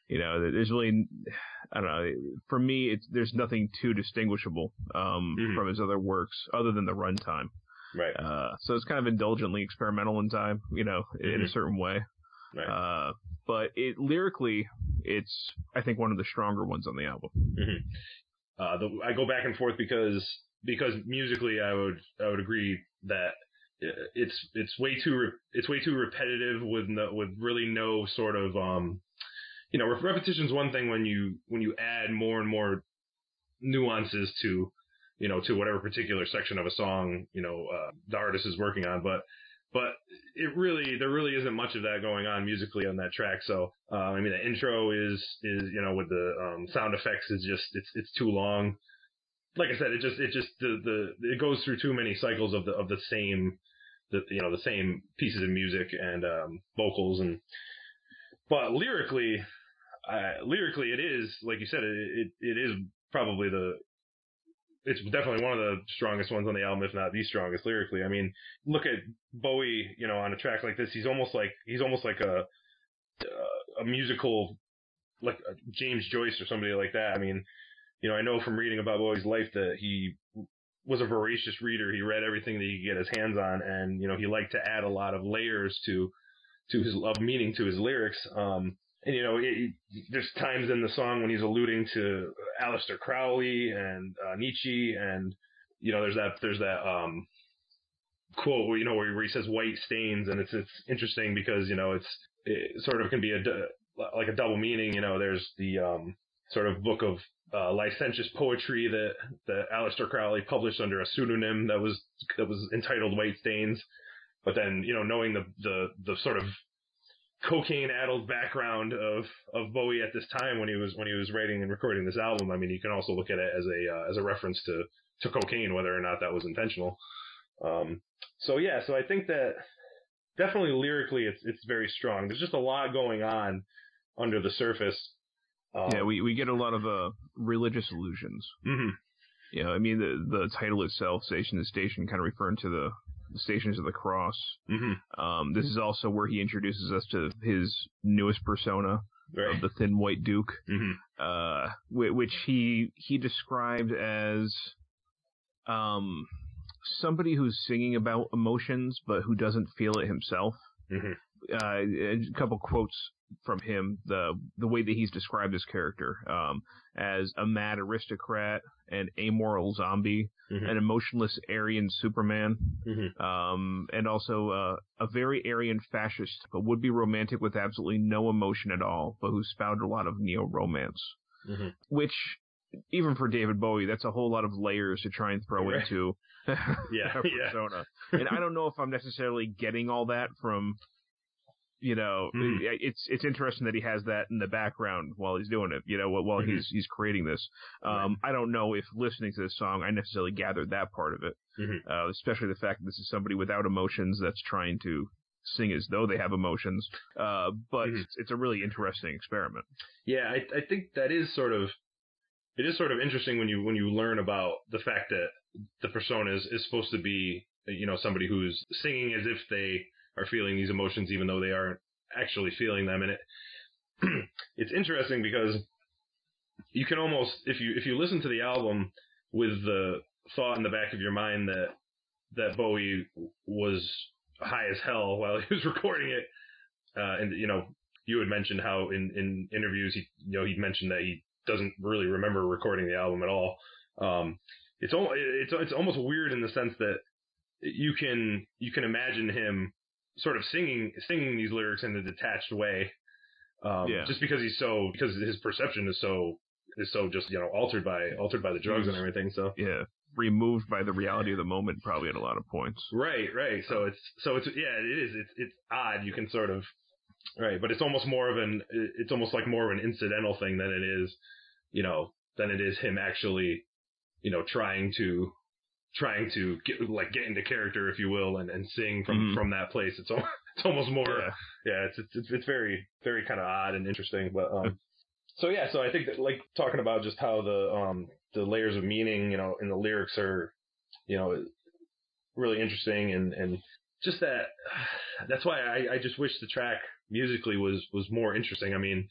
You know, there's really, I don't know. For me, it's there's nothing too distinguishable um, mm-hmm. from his other works other than the runtime. Right. Uh, so it's kind of indulgently experimental in time, you know, mm-hmm. in a certain way. Right. Uh, but it lyrically, it's I think one of the stronger ones on the album. Mm-hmm. Uh, the, I go back and forth because because musically, I would I would agree that it's it's way too re- it's way too repetitive with no, with really no sort of um. You know, repetition is one thing when you when you add more and more nuances to, you know, to whatever particular section of a song, you know, uh, the artist is working on. But but it really there really isn't much of that going on musically on that track. So uh, I mean, the intro is is you know with the um, sound effects is just it's it's too long. Like I said, it just it just the, the it goes through too many cycles of the of the same the you know the same pieces of music and um, vocals and but lyrically. Uh, lyrically, it is like you said. It, it it is probably the. It's definitely one of the strongest ones on the album, if not the strongest lyrically. I mean, look at Bowie. You know, on a track like this, he's almost like he's almost like a a musical, like a James Joyce or somebody like that. I mean, you know, I know from reading about Bowie's life that he was a voracious reader. He read everything that he could get his hands on, and you know, he liked to add a lot of layers to to his of meaning to his lyrics. Um, And, you know, it, it, there's times in the song when he's alluding to Aleister Crowley and uh, Nietzsche, and you know, there's that there's that um, quote where, you know where he, where he says white stains, and it's it's interesting because you know it's it sort of can be a like a double meaning. You know, there's the um, sort of book of uh, licentious poetry that that Aleister Crowley published under a pseudonym that was that was entitled White Stains, but then you know knowing the the the sort of cocaine-addled background of, of Bowie at this time when he was when he was writing and recording this album. I mean, you can also look at it as a uh, as a reference to, to cocaine, whether or not that was intentional. Um, so yeah, so I think that definitely lyrically, it's it's very strong. There's just a lot going on under the surface. Um, yeah, we, we get a lot of uh, religious allusions. Mm-hmm. You know, I mean, the the title itself, Station to Station, kind of referring to the The Stations of the Cross. Mm-hmm. Um, this is also where he introduces us to his newest persona, right. of the Thin White Duke, mm-hmm. uh, which he he described as um, somebody who's singing about emotions but who doesn't feel it himself. Mm-hmm. Uh, a couple quotes from him, the the way that he's described his character um, as a mad aristocrat, an amoral zombie, mm-hmm. an emotionless Aryan Superman, mm-hmm. um, and also uh, a very Aryan fascist, but would be romantic with absolutely no emotion at all, but who spouted a lot of neo-romance. Mm-hmm. Which, even for David Bowie, that's a whole lot of layers to try and throw right. into yeah, a persona. Yeah. And I don't know if I'm necessarily getting all that from... You know, mm. it's it's interesting that he has that in the background while he's doing it. You know, while mm-hmm. he's he's creating this. Um, right. I don't know if listening to this song, I necessarily gathered that part of it. Mm-hmm. Uh, especially the fact that this is somebody without emotions that's trying to sing as though they have emotions. Uh, but mm-hmm. it's, it's a really interesting experiment. Yeah, I I think that is sort of it is sort of interesting when you when you learn about the fact that the persona is, is supposed to be you know somebody who's singing as if they are feeling these emotions even though they aren't actually feeling them. And it it's interesting because you can almost, if you if you listen to the album with the thought in the back of your mind that that Bowie was high as hell while he was recording it, uh, and you know, you had mentioned how in, in interviews he you know he mentioned that he doesn't really remember recording the album at all. Um, it's al- it's it's almost weird in the sense that you can you can imagine him sort of singing singing these lyrics in a detached way, um, yeah. just because he's so because his perception is so is so just you know altered by altered by the drugs and everything. So yeah, removed by the reality of the moment probably at a lot of points. Right, right. So it's so it's yeah, it is. It's it's odd. You can sort of right, but it's almost more of an it's almost like more of an incidental thing than it is, you know, than it is him actually, you know, trying to. trying to get like get into character, if you will, and, and sing from, mm-hmm. from that place. It's almost, it's almost more, yeah, yeah it's, it's, it's very, very kind of odd and interesting. But, um, so yeah, so I think that like talking about just how the, um, the layers of meaning, you know, in the lyrics are, you know, really interesting and, and just that, that's why I, I just wish the track musically was, was more interesting. I mean,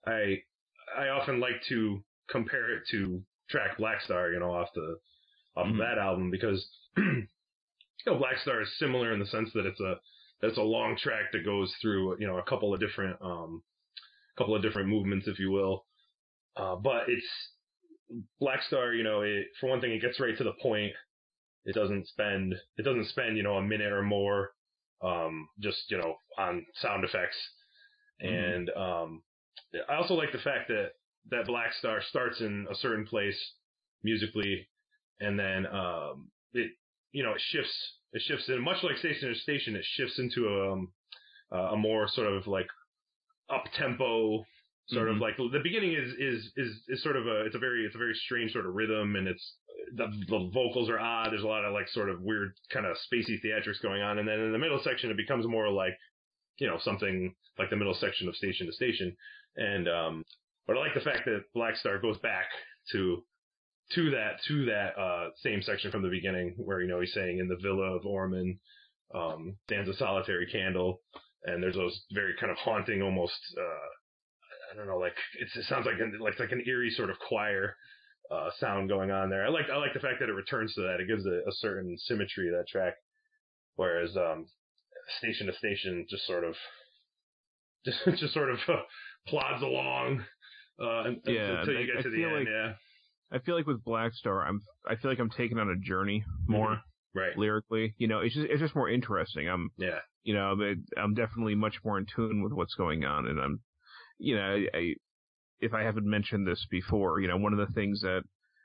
I I often like to compare it to track Black Star, you know, off the off Mhm. of that album because you know Black Star is similar in the sense that it's a that's a long track that goes through you know a couple of different um couple of different movements, if you will. Uh, but it's Black Star, you know, it, for one thing, it gets right to the point. It doesn't spend it doesn't spend you know a minute or more um, just you know on sound effects. Mhm. And um, I also like the fact that that Black Star starts in a certain place musically, and then um, it you know it shifts it shifts in much like Station to Station. It shifts into a um, a more sort of like up tempo. Sort Mhm. of like the beginning is, is is is sort of a it's a very it's a very strange sort of rhythm, and it's the, the vocals are odd. There's a lot of like sort of weird kind of spacey theatrics going on, and then in the middle section it becomes more like you know something like the middle section of Station to Station. And um, but I like the fact that Black Star goes back to to that to that uh, same section from the beginning, where you know he's saying in the villa of Orman um, stands a solitary candle, and there's those very kind of haunting, almost. Uh, I don't know, like it's, it sounds like an, like like an eerie sort of choir uh, sound going on there. I like I like the fact that it returns to that. It gives a, a certain symmetry to that track, whereas um, Station to Station just sort of just just sort of uh, plods along uh, Yeah, until you I, get I to the feel end. like Yeah, I feel like with Black Star, I'm I feel like I'm taking on a journey more mm-hmm. Right. lyrically. You know, it's just it's just more interesting. I'm Yeah. you know I'm definitely much more in tune with what's going on, and I'm you know I, I if I haven't mentioned this before, you know, one of the things that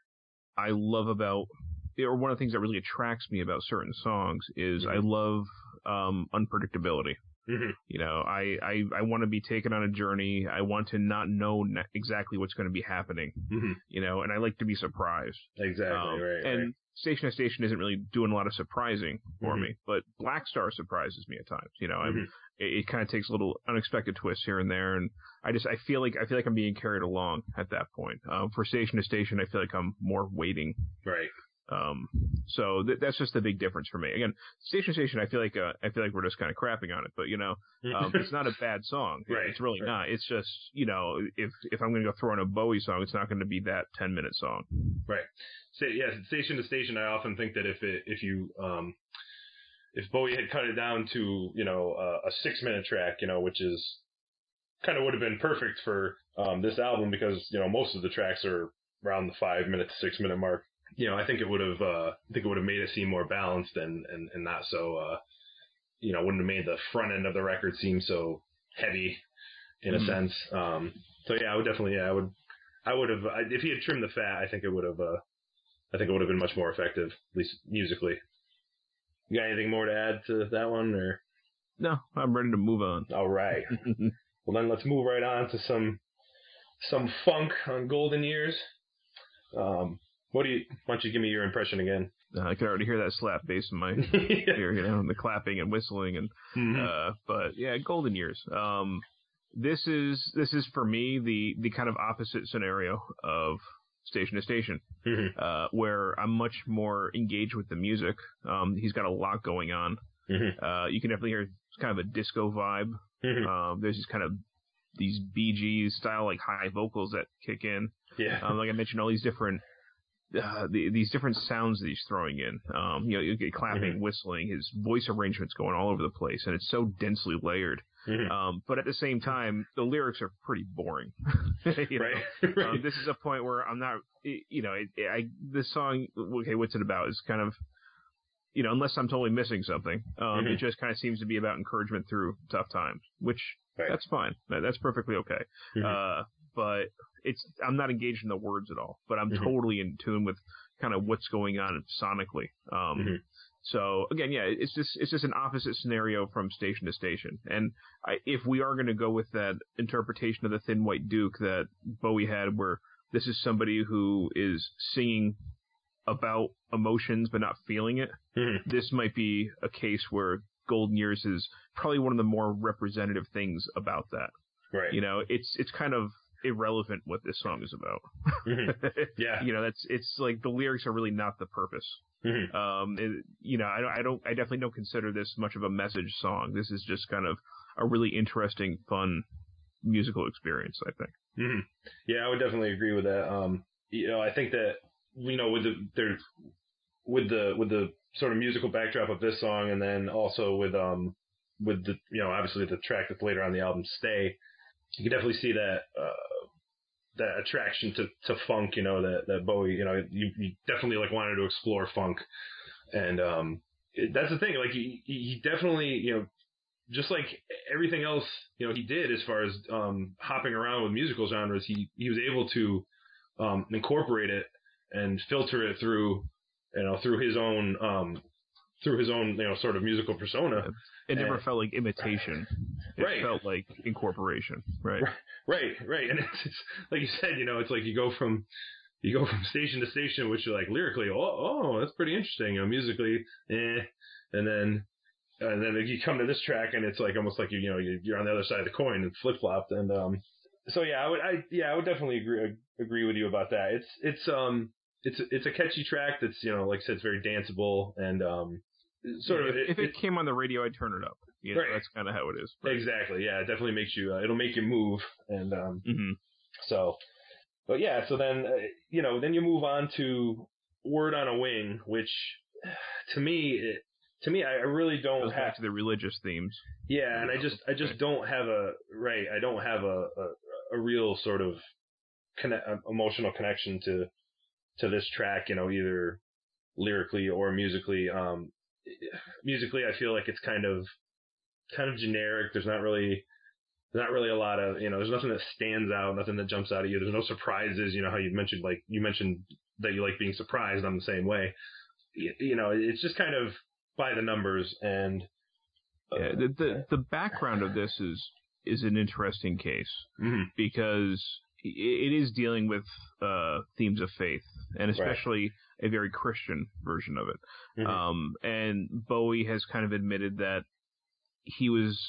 I love about, or one of the things that really attracts me about certain songs is mm-hmm. I love um, unpredictability. Mm-hmm. You know, I, I, I want to be taken on a journey. I want to not know ne- exactly what's going to be happening, Mm-hmm. you know, and I like to be surprised. Exactly, um, right. And right. Station to Station isn't really doing a lot of surprising for mm-hmm. me, but Black Star surprises me at times. You know, I'm, mm-hmm. it, it kind of takes a little unexpected twists here and there, and I just I feel like I feel like I'm being carried along at that point. Um, for Station to Station, I feel like I'm more waiting. Right. Um, so th- that's just the big difference for me. Again, Station to Station, I feel like uh, I feel like we're just kind of crapping on it, but you know, um, it's not a bad song. Right. It's really right. not. It's just you know, if if I'm going to go throw in a Bowie song, it's not going to be that ten minute song. Right. So, yeah, Station to Station. I often think that if it if you um if Bowie had cut it down to you know uh, a six minute track, you know, which is kind of would have been perfect for um this album because you know most of the tracks are around the five minute to six minute mark. You know, I think it would have, uh, I think it would have made it seem more balanced and, and, and not so, uh, you know, wouldn't have made the front end of the record seem so heavy in Mhm. a sense. Um, so yeah, I would definitely, yeah, I would, I would have, I, if he had trimmed the fat, I think it would have, uh, I think it would have been much more effective, at least musically. You got anything more to add to that one or? No, I'm ready to move on. All right. Well, then let's move right on to some, some funk on Golden Years. Um, What do you? Why don't you give me your impression again? Uh, I can already hear that slap bass in my ear, you know, and the clapping and whistling, and mm-hmm. uh, but yeah, Golden Years. Um, this is this is for me the the kind of opposite scenario of Station to Station, mm-hmm. uh, where I'm much more engaged with the music. Um, he's got a lot going on. Mm-hmm. Uh, you can definitely hear kind of a disco vibe. Mm-hmm. Um, there's these kind of these Bee Gees style like high vocals that kick in. Yeah. Um, like I mentioned, all these different. Uh, the, these different sounds that he's throwing in, um, you know, you get clapping, mm-hmm. whistling, his voice arrangements going all over the place, and it's so densely layered. Mm-hmm. Um, but at the same time, the lyrics are pretty boring. you right. know? right. Um, this is a point where I'm not, you know, it, it, I this song, okay, what's it about? Is kind of, you know, unless I'm totally missing something, um, mm-hmm. it just kind of seems to be about encouragement through tough times, which right. that's fine. That, that's perfectly okay. Mm-hmm. Uh, but it's I'm not engaged in the words at all, but I'm mm-hmm. totally in tune with kind of what's going on sonically. Um, mm-hmm. So again, yeah, it's just it's just an opposite scenario from Station to Station. And I, if we are going to go with that interpretation of the Thin White Duke that Bowie had, where this is somebody who is singing about emotions but not feeling it, mm-hmm. this might be a case where Golden Years is probably one of the more representative things about that. Right. You know, it's it's kind of irrelevant what this song is about. Mm-hmm. Yeah. You know, that's it's like the lyrics are really not the purpose. Mm-hmm. Um, it, you know, I don't, I don't, I definitely don't consider this much of a message song. This is just kind of a really interesting, fun musical experience, I think. Mm-hmm. Yeah, I would definitely agree with that. Um, you know, I think that, you know, with the, there, with the, with the sort of musical backdrop of this song, and then also with, um, with the, you know, obviously the track that's later on the album, Stay, you can definitely see that, uh, that attraction to, to funk, you know, that, that Bowie, you know, you, you definitely like wanted to explore funk. And, um, it, that's the thing, like he, he definitely, you know, just like everything else, you know, he did as far as, um, hopping around with musical genres, he, he was able to, um, incorporate it and filter it through, you know, through his own, um, through his own, you know, sort of musical persona. It never and, felt like imitation. It right. felt like incorporation. Right. Right. Right. And it's, it's like you said, you know, it's like you go from, you go from station to station, which you're like lyrically, oh, oh, that's pretty interesting. You know, musically, eh. And then, and then you come to this track and it's like almost like you, you know, you're on the other side of the coin and flip flopped. And, um, so yeah, I would, I, yeah, I would definitely agree, agree with you about that. It's, it's, um, it's, it's a catchy track that's, you know, like I said, it's very danceable and, um, sort yeah, of. If, it, if it, it came on the radio, I'd turn it up. You know, right. That's kind of how it is. Right. Exactly. Yeah. It definitely makes you, uh, it'll make you move. And, um, mm-hmm. so, but yeah, so then, uh, you know, then you move on to Word on a Wing, which to me, it, to me, I really don't Goes have back to the religious themes. Yeah. And I just, I just don't have a, right. I don't have a, a, a real sort of connect, emotional connection to, to this track, you know, either lyrically or musically. Um, musically, I feel like it's kind of, kind of generic. There's not really, there's not really a lot of, you know, there's nothing that stands out, nothing that jumps out at you. There's no surprises. You know how you mentioned, like you mentioned that you like being surprised. I'm the same way. You, you know, it's just kind of by the numbers. And uh, yeah, the, the the background of this is is an interesting case mm-hmm. because it is dealing with uh, themes of faith, and especially right. a very Christian version of it. Mm-hmm. Um, and Bowie has kind of admitted that he was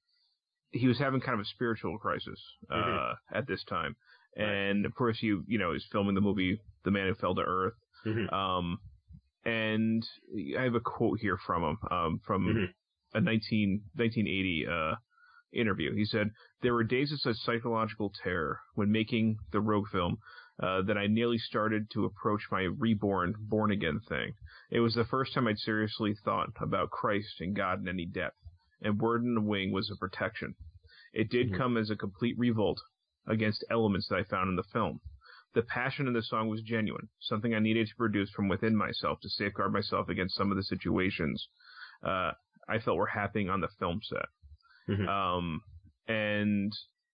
he was having kind of a spiritual crisis uh, mm-hmm. at this time, right. and of course he you know is filming the movie The Man Who Fell to Earth. Mm-hmm. Um, and I have a quote here from him um, from mm-hmm. a nineteen, nineteen eighty uh, interview. He said, "There were days of such psychological terror when making the Rogue film uh, that I nearly started to approach my reborn, born-again thing. It was the first time I'd seriously thought about Christ and God in any depth, and Word on a Wing was a protection. It did mm-hmm. come as a complete revolt against elements that I found in the film. The passion in the song was genuine, something I needed to produce from within myself to safeguard myself against some of the situations uh, I felt were happening on the film set." Mm-hmm. Um, and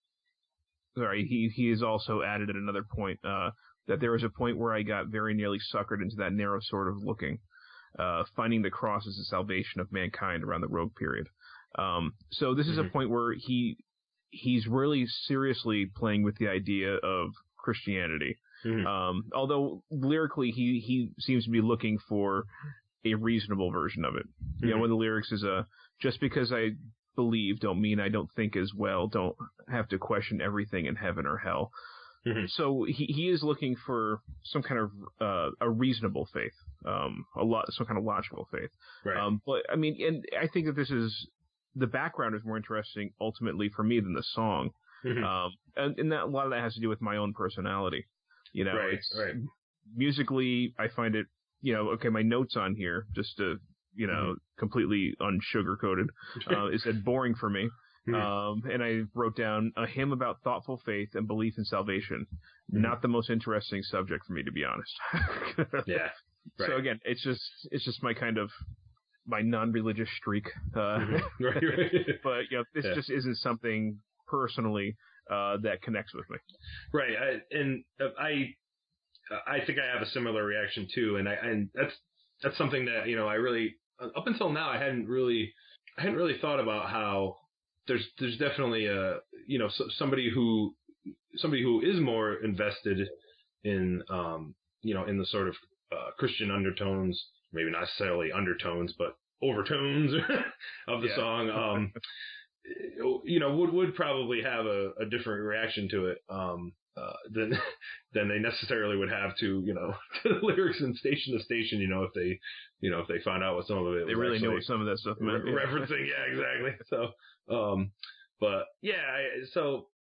sorry, he, he has also added at another point uh, that there was a point where I got very nearly suckered into that narrow sort of looking, uh, finding the cross as the salvation of mankind around the Rogue period. Um, so this is mm-hmm. a point where he he's really seriously playing with the idea of Christianity. Mm-hmm. Um, although lyrically he, he seems to be looking for a reasonable version of it. Mm-hmm. You know, one of the lyrics is uh, just because I believe don't mean I don't think as well. Don't have to question everything in heaven or hell. Mm-hmm. So he, he is looking for some kind of uh, a reasonable faith, um, a lot, some kind of logical faith. Right. Um, but I mean, and I think that this is the background is more interesting ultimately for me than the song. Mm-hmm. Um, and, and that a lot of that has to do with my own personality. You know, right, it's right. musically, I find it, you know, okay, my notes on here, just to, you know, mm-hmm. completely unsugar coated, uh, it said boring for me. Mm-hmm. Um, and I wrote down a hymn about thoughtful faith and belief in salvation. Mm-hmm. Not the most interesting subject for me, to be honest. Yeah. Right. So again, it's just, it's just my kind of, my non-religious streak. Uh, mm-hmm. right, right. But, you know, this yeah. just isn't something personally, uh, that connects with me. Right. I, and I, I think I have a similar reaction too. And I, and that's, that's something that, you know, I really, up until now, I hadn't really, I hadn't really thought about how there's, there's definitely a, you know, so, somebody who, somebody who is more invested in, um, you know, in the sort of, uh, Christian undertones, maybe not necessarily undertones, but overtones of the yeah. song, um, you know, would, would probably have a, a different reaction to it, um, uh, than, than they necessarily would have to, you know, to the lyrics in Station to Station, you know, if they, you know, if they found out what some of it they was really knew what some of that stuff meant. Re- yeah. Referencing. Yeah, exactly. So, um, but yeah, I, so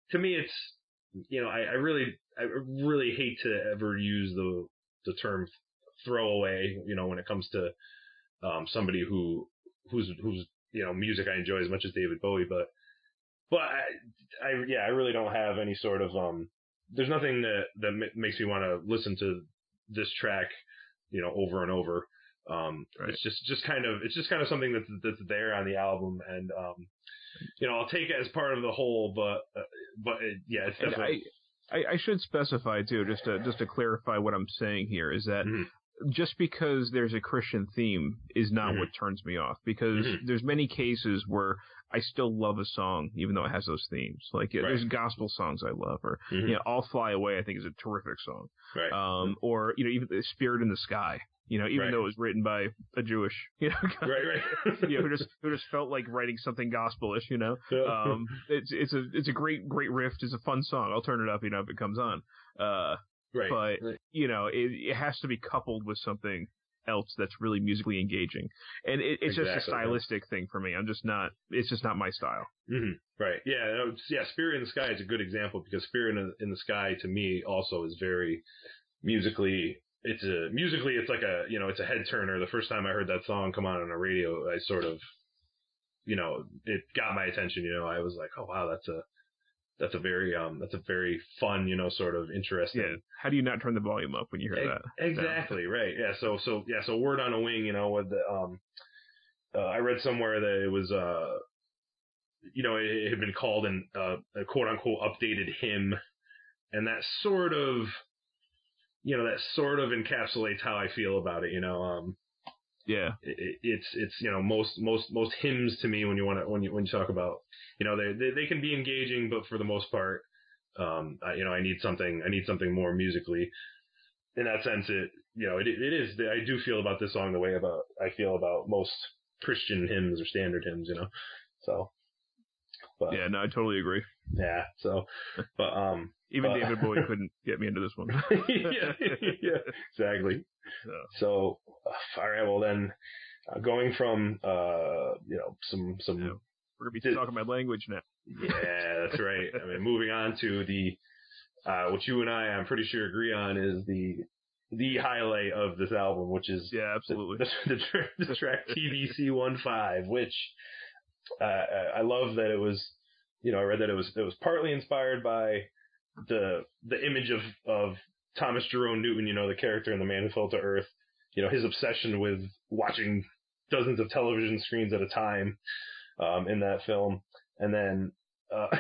to me, it's, you know, I, I really, I really hate to ever use the, the term throwaway, you know, when it comes to, um, somebody who, who's, who's, you know, music I enjoy as much as David Bowie, but, but I, I yeah, I really don't have any sort of, um, there's nothing that, that m- makes me want to listen to this track, you know, over and over. Um, right. It's just, just kind of, it's just kind of something that's, that's there on the album. And, um, you know, I'll take it as part of the whole, but, uh, but it, yeah, it's definitely. I, I, I should specify too, just to, just to clarify what I'm saying here is that mm-hmm. just because there's a Christian theme is not mm-hmm. what turns me off, because mm-hmm. there's many cases where I still love a song, even though it has those themes. Like, right. there's gospel songs I love, or, mm-hmm. you know, I'll Fly Away, I think is a terrific song. Right. Um, or, you know, even the Spirit in the Sky. You know, even right. though it was written by a Jewish, you know, guy, right, right. you know, who just who just felt like writing something gospelish, you know. Yeah. Um, it's it's a it's a great great riff. It's a fun song. I'll turn it up, you know, if it comes on. Uh, right. But right. you know, it, it has to be coupled with something else that's really musically engaging, and it, it's exactly, just a stylistic yeah. thing for me. I'm just not. It's just not my style. Mm-hmm. Right. Yeah. Yeah. Spirit in the Sky is a good example, because Spirit in the, in the Sky to me also is very musically. It's a musically, it's like a, you know, it's a head turner. The first time I heard that song come on on a radio, I sort of, you know, it got my attention. You know, I was like, oh wow, that's a, that's a very, um, that's a very fun, you know, sort of interesting. Yeah. How do you not turn the volume up when you hear that? Exactly. No. Right. Yeah. So, so yeah. So Word on a Wing, you know, with the, um, uh, I read somewhere that it was, uh, you know, it, it had been called an, uh, a quote unquote updated hymn, and that sort of. You know, that sort of encapsulates how I feel about it. You know, um, yeah, it, it's it's you know most most most hymns to me, when you want to when you when you talk about, you know, they, they they can be engaging, but for the most part, um, I, you know, I need something I need something more musically. In that sense, it you know it it is I do feel about this song the way about I feel about most Christian hymns or standard hymns. You know, so. But, yeah, no, I totally agree. Yeah, so, but, um. Even but, David Bowie couldn't get me into this one. yeah, yeah, exactly. So, so uh, all right, well then, uh, going from, uh, you know, some, some. Yeah, we're going to be talking my language now. Yeah, that's right. I mean, moving on to the, uh, what you and I, I'm pretty sure agree on is the, the highlight of this album, which is. Yeah, absolutely. The, the, the, the track T B C fifteen, which, uh, I love that it was, you know, I read that it was, it was partly inspired by the, the image of, of Thomas Jerome Newton, you know, the character in The Man Who Fell to Earth, you know, his obsession with watching dozens of television screens at a time, um, in that film. And then, uh,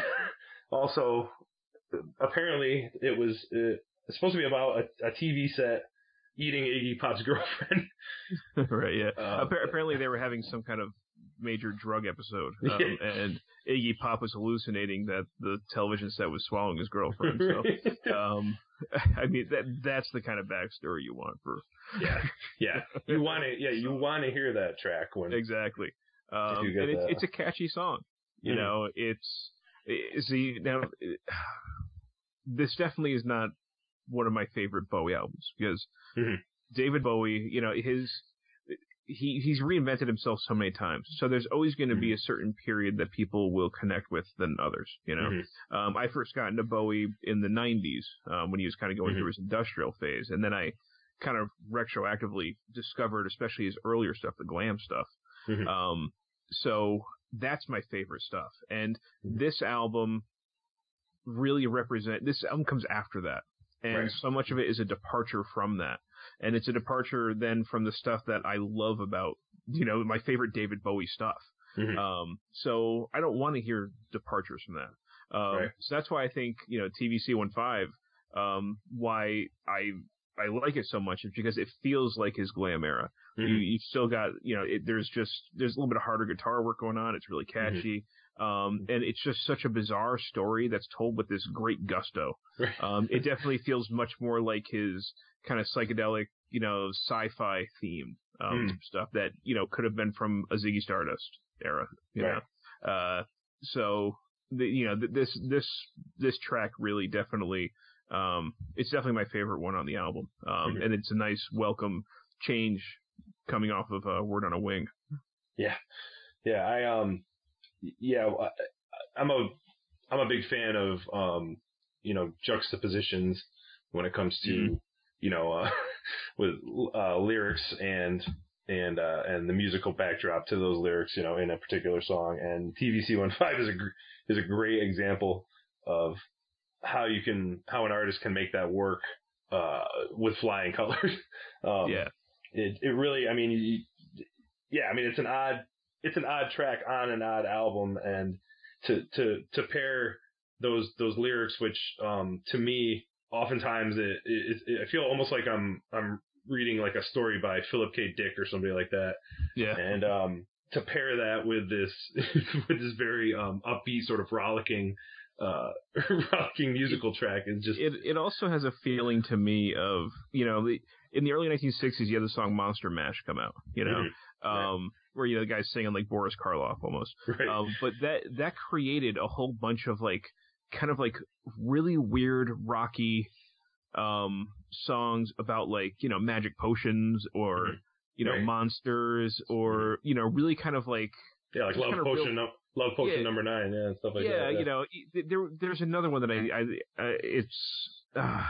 also, apparently it was, uh, it's supposed to be about a, a T V set eating Iggy Pop's girlfriend. Right, yeah. Uh, apparently they were having some kind of major drug episode, um, and Iggy Pop was hallucinating that the television set was swallowing his girlfriend. So, um, I mean, that that's the kind of backstory you want for. Yeah, yeah. You want to, yeah, you want to hear that track when exactly. Um, and it's, it's a catchy song. You mm-hmm. know, it's see now. This definitely is not one of my favorite Bowie albums, because mm-hmm. David Bowie, you know, his. He he's reinvented himself so many times, so there's always going to mm-hmm. be a certain period that people will connect with than others. You know, mm-hmm. um, I first got into Bowie in the nineties um, when he was kind of going mm-hmm. through his industrial phase, and then I kind of retroactively discovered, especially his earlier stuff, the glam stuff. Mm-hmm. Um, so that's my favorite stuff, and mm-hmm. this album really represent. This album comes after that, and right. so much of it is a departure from that. And it's a departure then from the stuff that I love about, you know, my favorite David Bowie stuff. Mm-hmm. Um, so I don't want to hear departures from that. Um, right. So that's why I think, you know, T V C fifteen, um, why I, I like it so much is because it feels like his glam era. Mm-hmm. You, you've still got, you know, it, there's just, there's a little bit of harder guitar work going on. It's really catchy. Mm-hmm. Um, and it's just such a bizarre story that's told with this great gusto. Right. Um, it definitely feels much more like his kind of psychedelic, you know, sci-fi theme, um, mm. stuff that, you know, could have been from a Ziggy Stardust era, you right. know? Uh, so the, you know, th- this, this, this track really definitely, um, it's definitely my favorite one on the album. Um, mm-hmm. and it's a nice welcome change coming off of uh, Word on a Wing. Yeah. Yeah. I, um, yeah, I, I'm a, I'm a big fan of, um, you know, juxtapositions when it comes to, mm-hmm. you know, uh, with, uh, lyrics and, and, uh, and the musical backdrop to those lyrics, you know, in a particular song. And T V C fifteen is a, gr- is a great example of how you can, how an artist can make that work, uh, with flying colors. um, yeah. It, it really, I mean, you, yeah, I mean, it's an odd, it's an odd track on an odd album, and to, to, to pair those, those lyrics, which, um, to me, oftentimes it, it, it, I feel almost like I'm, I'm reading like a story by Philip K. Dick or somebody like that. Yeah. And, um, to pair that with this, with this very, um, upbeat sort of rollicking, uh, rollicking musical track is just. It, it also has a feeling to me of, you know, the, in the early nineteen sixties, you had the song Monster Mash come out, you know, mm-hmm. um, right. where, you know, the guy's singing like Boris Karloff almost. Right. Um, but that, that created a whole bunch of like, kind of like really weird, rocky, um, songs about like, you know, magic potions or, mm-hmm. you know, right. monsters or, mm-hmm. you know, really kind of like. Yeah, like Love Potion, real, no, Love Potion yeah, number nine, yeah, and stuff like yeah, that. Yeah, you know, there, there's another one that I, I, I it's, uh,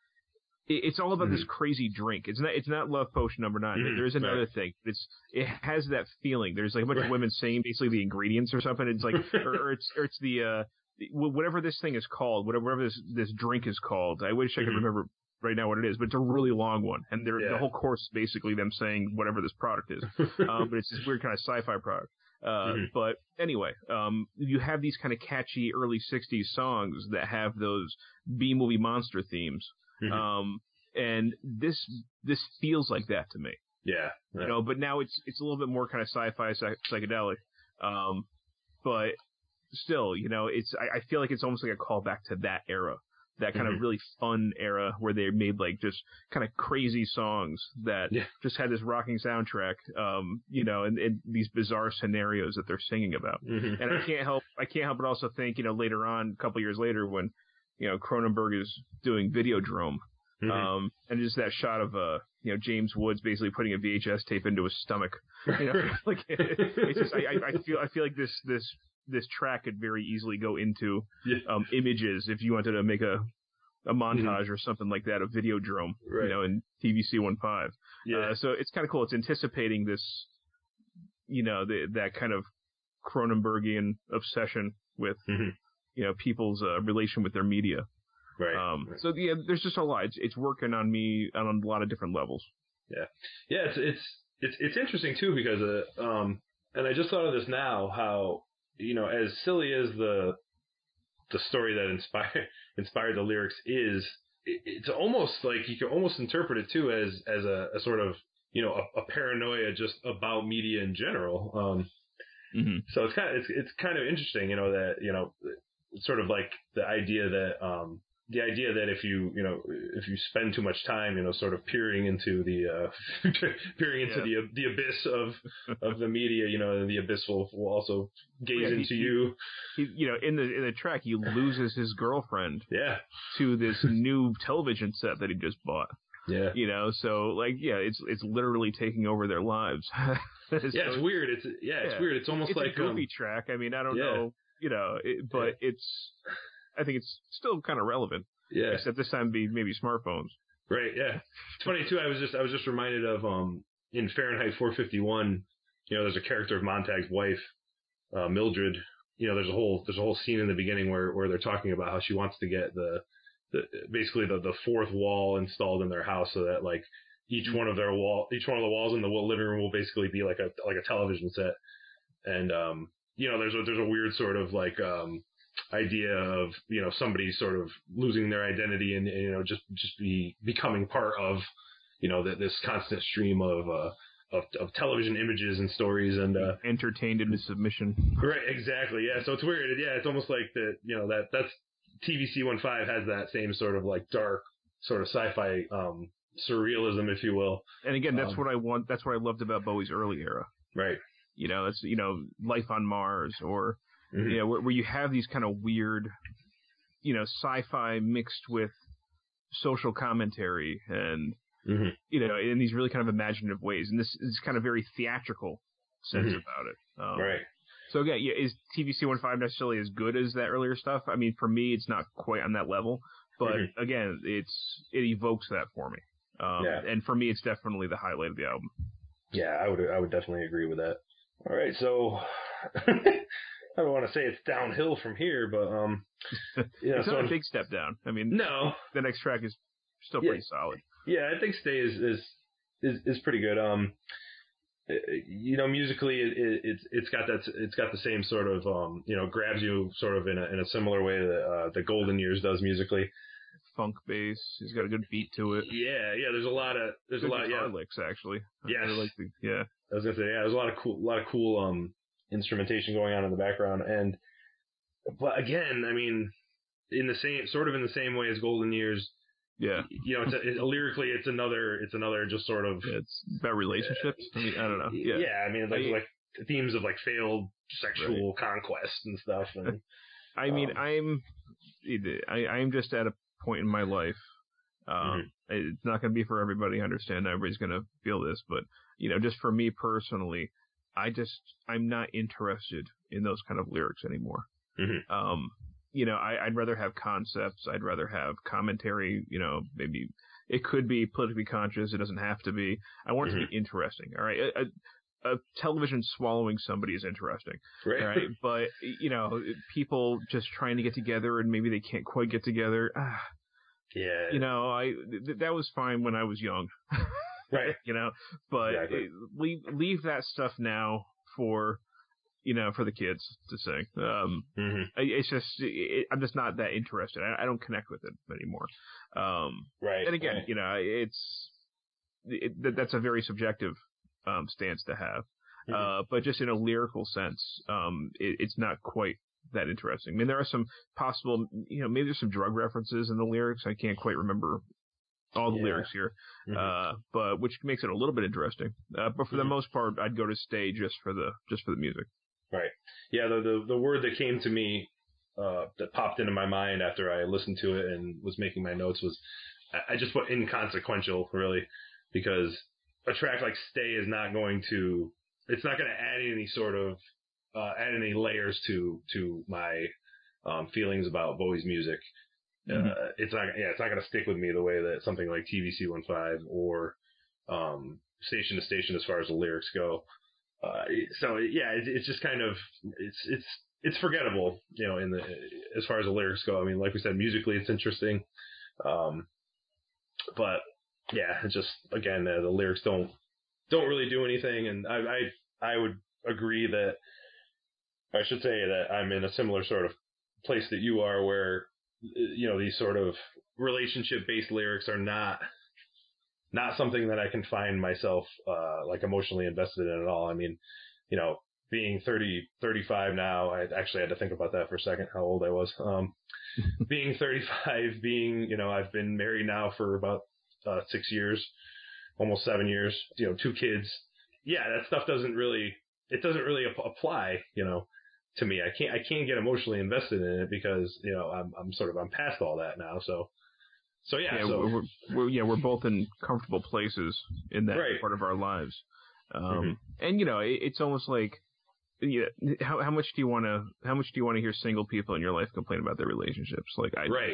it's all about mm-hmm. this crazy drink. It's not, it's not Love Potion number nine. Mm-hmm. There's another right. thing. It's, it has that feeling. There's like a bunch right. of women saying basically the ingredients or something. It's like, or, or it's, or it's the, uh, whatever this thing is called, whatever, whatever this, this drink is called. I wish I could mm-hmm. remember right now what it is, but it's a really long one. And yeah. the whole course is basically them saying whatever this product is. um, but it's this weird kind of sci-fi product. Uh, mm-hmm. But anyway, um, you have these kind of catchy early sixties songs that have those B-movie monster themes. Mm-hmm. Um, and this, this feels like that to me. Yeah. yeah. You know, but now it's, it's a little bit more kind of sci-fi, psych- psychedelic. Um, but still, you know, it's, I, I feel like it's almost like a callback to that era. That kind mm-hmm. of really fun era where they made like just kind of crazy songs that yeah. just had this rocking soundtrack, um, you know, and, and these bizarre scenarios that they're singing about. Mm-hmm. And I can't help, I can't help but also think, you know, later on, a couple years later when, you know, Cronenberg is doing Videodrome, mm-hmm. um, and just that shot of, uh, you know, James Woods basically putting a V H S tape into his stomach, you know, like it, it's just, I, I feel, I feel like this, this, this track could very easily go into yeah. um, images if you wanted to make a a montage mm-hmm. or something like that, a Videodrome, right. you know, in T V C fifteen. Yeah. Uh, so it's kind of cool. It's anticipating this, you know, the, that kind of Cronenbergian obsession with, mm-hmm. you know, people's uh, relation with their media. Right. Um, right. So yeah, there's just a lot. It's, it's working on me on a lot of different levels. Yeah. Yeah. It's, it's, it's, it's interesting too because, uh, um, and I just thought of this now, how, you know, as silly as the the story that inspired inspired the lyrics is, it, it's almost like you can almost interpret it too as as a, a sort of, you know, a, a paranoia just about media in general. Um, mm-hmm. So it's kind of it's it's kind of interesting, you know, that, you know, sort of like the idea that um, the idea that if you you know if you spend too much time, you know, sort of peering into the uh, peering into yeah. the the abyss of of the media, you know, and the abyss will, will also gaze yeah, he, into you. He, you know, in the in the track, he loses his girlfriend. Yeah. To this new television set that he just bought. Yeah. You know, so like, yeah, it's it's literally taking over their lives. so, yeah, it's weird. It's yeah, it's yeah. weird. It's almost it's like a goofy um, track. I mean, I don't yeah. know, you know, it, but yeah. it's. I think it's still kind of relevant. Yeah. Except this time be maybe smartphones. Right. Yeah. It's funny too. I was just I was just reminded of um in Fahrenheit four fifty-one. You know, there's a character of Montag's wife, uh, Mildred. You know, there's a whole there's a whole scene in the beginning where, where they're talking about how she wants to get the the basically the, the fourth wall installed in their house so that like each one of their wall each one of the walls in the living room will basically be like a like a television set. And um you know, there's a there's a weird sort of like um idea of, you know, somebody sort of losing their identity and, and you know, just, just be becoming part of, you know, the, this constant stream of, uh, of, of television images and stories and, uh, entertained into submission. Right. Exactly. Yeah. So it's weird. Yeah. It's almost like that, you know, that, that's T V C fifteen has that same sort of like dark sort of sci-fi, um, surrealism, if you will. And again, that's um, what I want. That's what I loved about Bowie's early era. Right. You know, it's, you know, Life on Mars or, mm-hmm. you know, where, where you have these kind of weird, you know, sci-fi mixed with social commentary and, mm-hmm. you know, in these really kind of imaginative ways. And this is kind of very theatrical sense mm-hmm. about it. Um, right. So again, yeah, is T V C fifteen necessarily as good as that earlier stuff? I mean, for me, it's not quite on that level, but mm-hmm. again, it's it evokes that for me. Um, yeah. And for me, it's definitely the highlight of the album. Yeah, I would I would definitely agree with that. All right, so I don't want to say it's downhill from here, but um, yeah, it's so not a big step down. I mean, no, the next track is still yeah, pretty solid. Yeah, I think "Stay" is is is, is pretty good. Um, you know, musically, it, it, it's it's got that it's got the same sort of um, you know, grabs you sort of in a in a similar way that uh, the Golden Years does musically. Funk bass, he's got a good beat to it. Yeah, yeah. There's a lot of there's good a lot guitar yeah licks actually. Yes. I like the, yeah. I was gonna say yeah. There's a lot of cool a lot of cool um instrumentation going on in the background, and but again, I mean, in the same sort of in the same way as Golden Years. Yeah, you know, it's a, it, lyrically, it's another, it's another just sort of. Yeah, it's about relationships. Uh, I mean, I don't know. Yeah, yeah. I mean, like, I, like themes of like failed sexual right. conquest and stuff. And I mean, um, I'm, I, I'm just at a point in my life. Um, mm-hmm. It's not going to be for everybody. I understand everybody's going to feel this, but you know, just for me personally, I just, I'm not interested in those kind of lyrics anymore. Mm-hmm. Um. You know, I, I'd rather have concepts. I'd rather have commentary. You know, maybe it could be politically conscious. It doesn't have to be. I want mm-hmm. it to be interesting. All right. A, a, a television swallowing somebody is interesting. Right. All right. But, you know, people just trying to get together and maybe they can't quite get together. Ah, yeah. You know, I th- that was fine when I was young. Right. You know, but exactly. leave, leave that stuff now for. You know, for the kids to sing. Um, mm-hmm. It's just, it, I'm just not that interested. I, I don't connect with it anymore. Um, right. And again, right. you know, it's, it, that's a very subjective, um, stance to have. Mm-hmm. Uh, but just in a lyrical sense, um, it, it's not quite that interesting. I mean, there are some possible, you know, maybe there's some drug references in the lyrics. I can't quite remember all the yeah. lyrics here, mm-hmm. uh, but which makes it a little bit interesting. Uh, but for mm-hmm. the most part, I'd go to "Stay" just for the, just for the music. Right. Yeah, the, the the word that came to me, uh, that popped into my mind after I listened to it and was making my notes was, I just put inconsequential, really, because a track like "Stay" is not going to, it's not going to add any sort of, uh, add any layers to, to my, um, feelings about Bowie's music. Mm-hmm. Uh, it's not, yeah, it's not going to stick with me the way that something like T V C fifteen or, um, Station to Station as far as the lyrics go. Uh, so yeah, it, it's just kind of, it's, it's, it's forgettable, you know, in the, as far as the lyrics go. I mean, like we said, musically it's interesting. Um, but yeah, it's just, again, uh, the lyrics don't, don't really do anything. And I, I, I would agree that, I should say that I'm in a similar sort of place that you are where, you know, these sort of relationship based lyrics are not, Not something that I can find myself, uh, like emotionally invested in at all. I mean, you know, being thirty, thirty-five now, I actually had to think about that for a second, how old I was. Um, being thirty-five, being, you know, I've been married now for about, uh, six years, almost seven years, you know, two kids. Yeah, that stuff doesn't really, it doesn't really ap- apply, you know, to me. I can't, I can't get emotionally invested in it because, you know, I'm, I'm sort of, I'm past all that now. So, So yeah, yeah, so. We're, we're yeah we're both in comfortable places in that right. part of our lives, um, mm-hmm. and you know it, it's almost like, yeah, how how much do you want to how much do you want to hear single people in your life complain about their relationships? Like I right,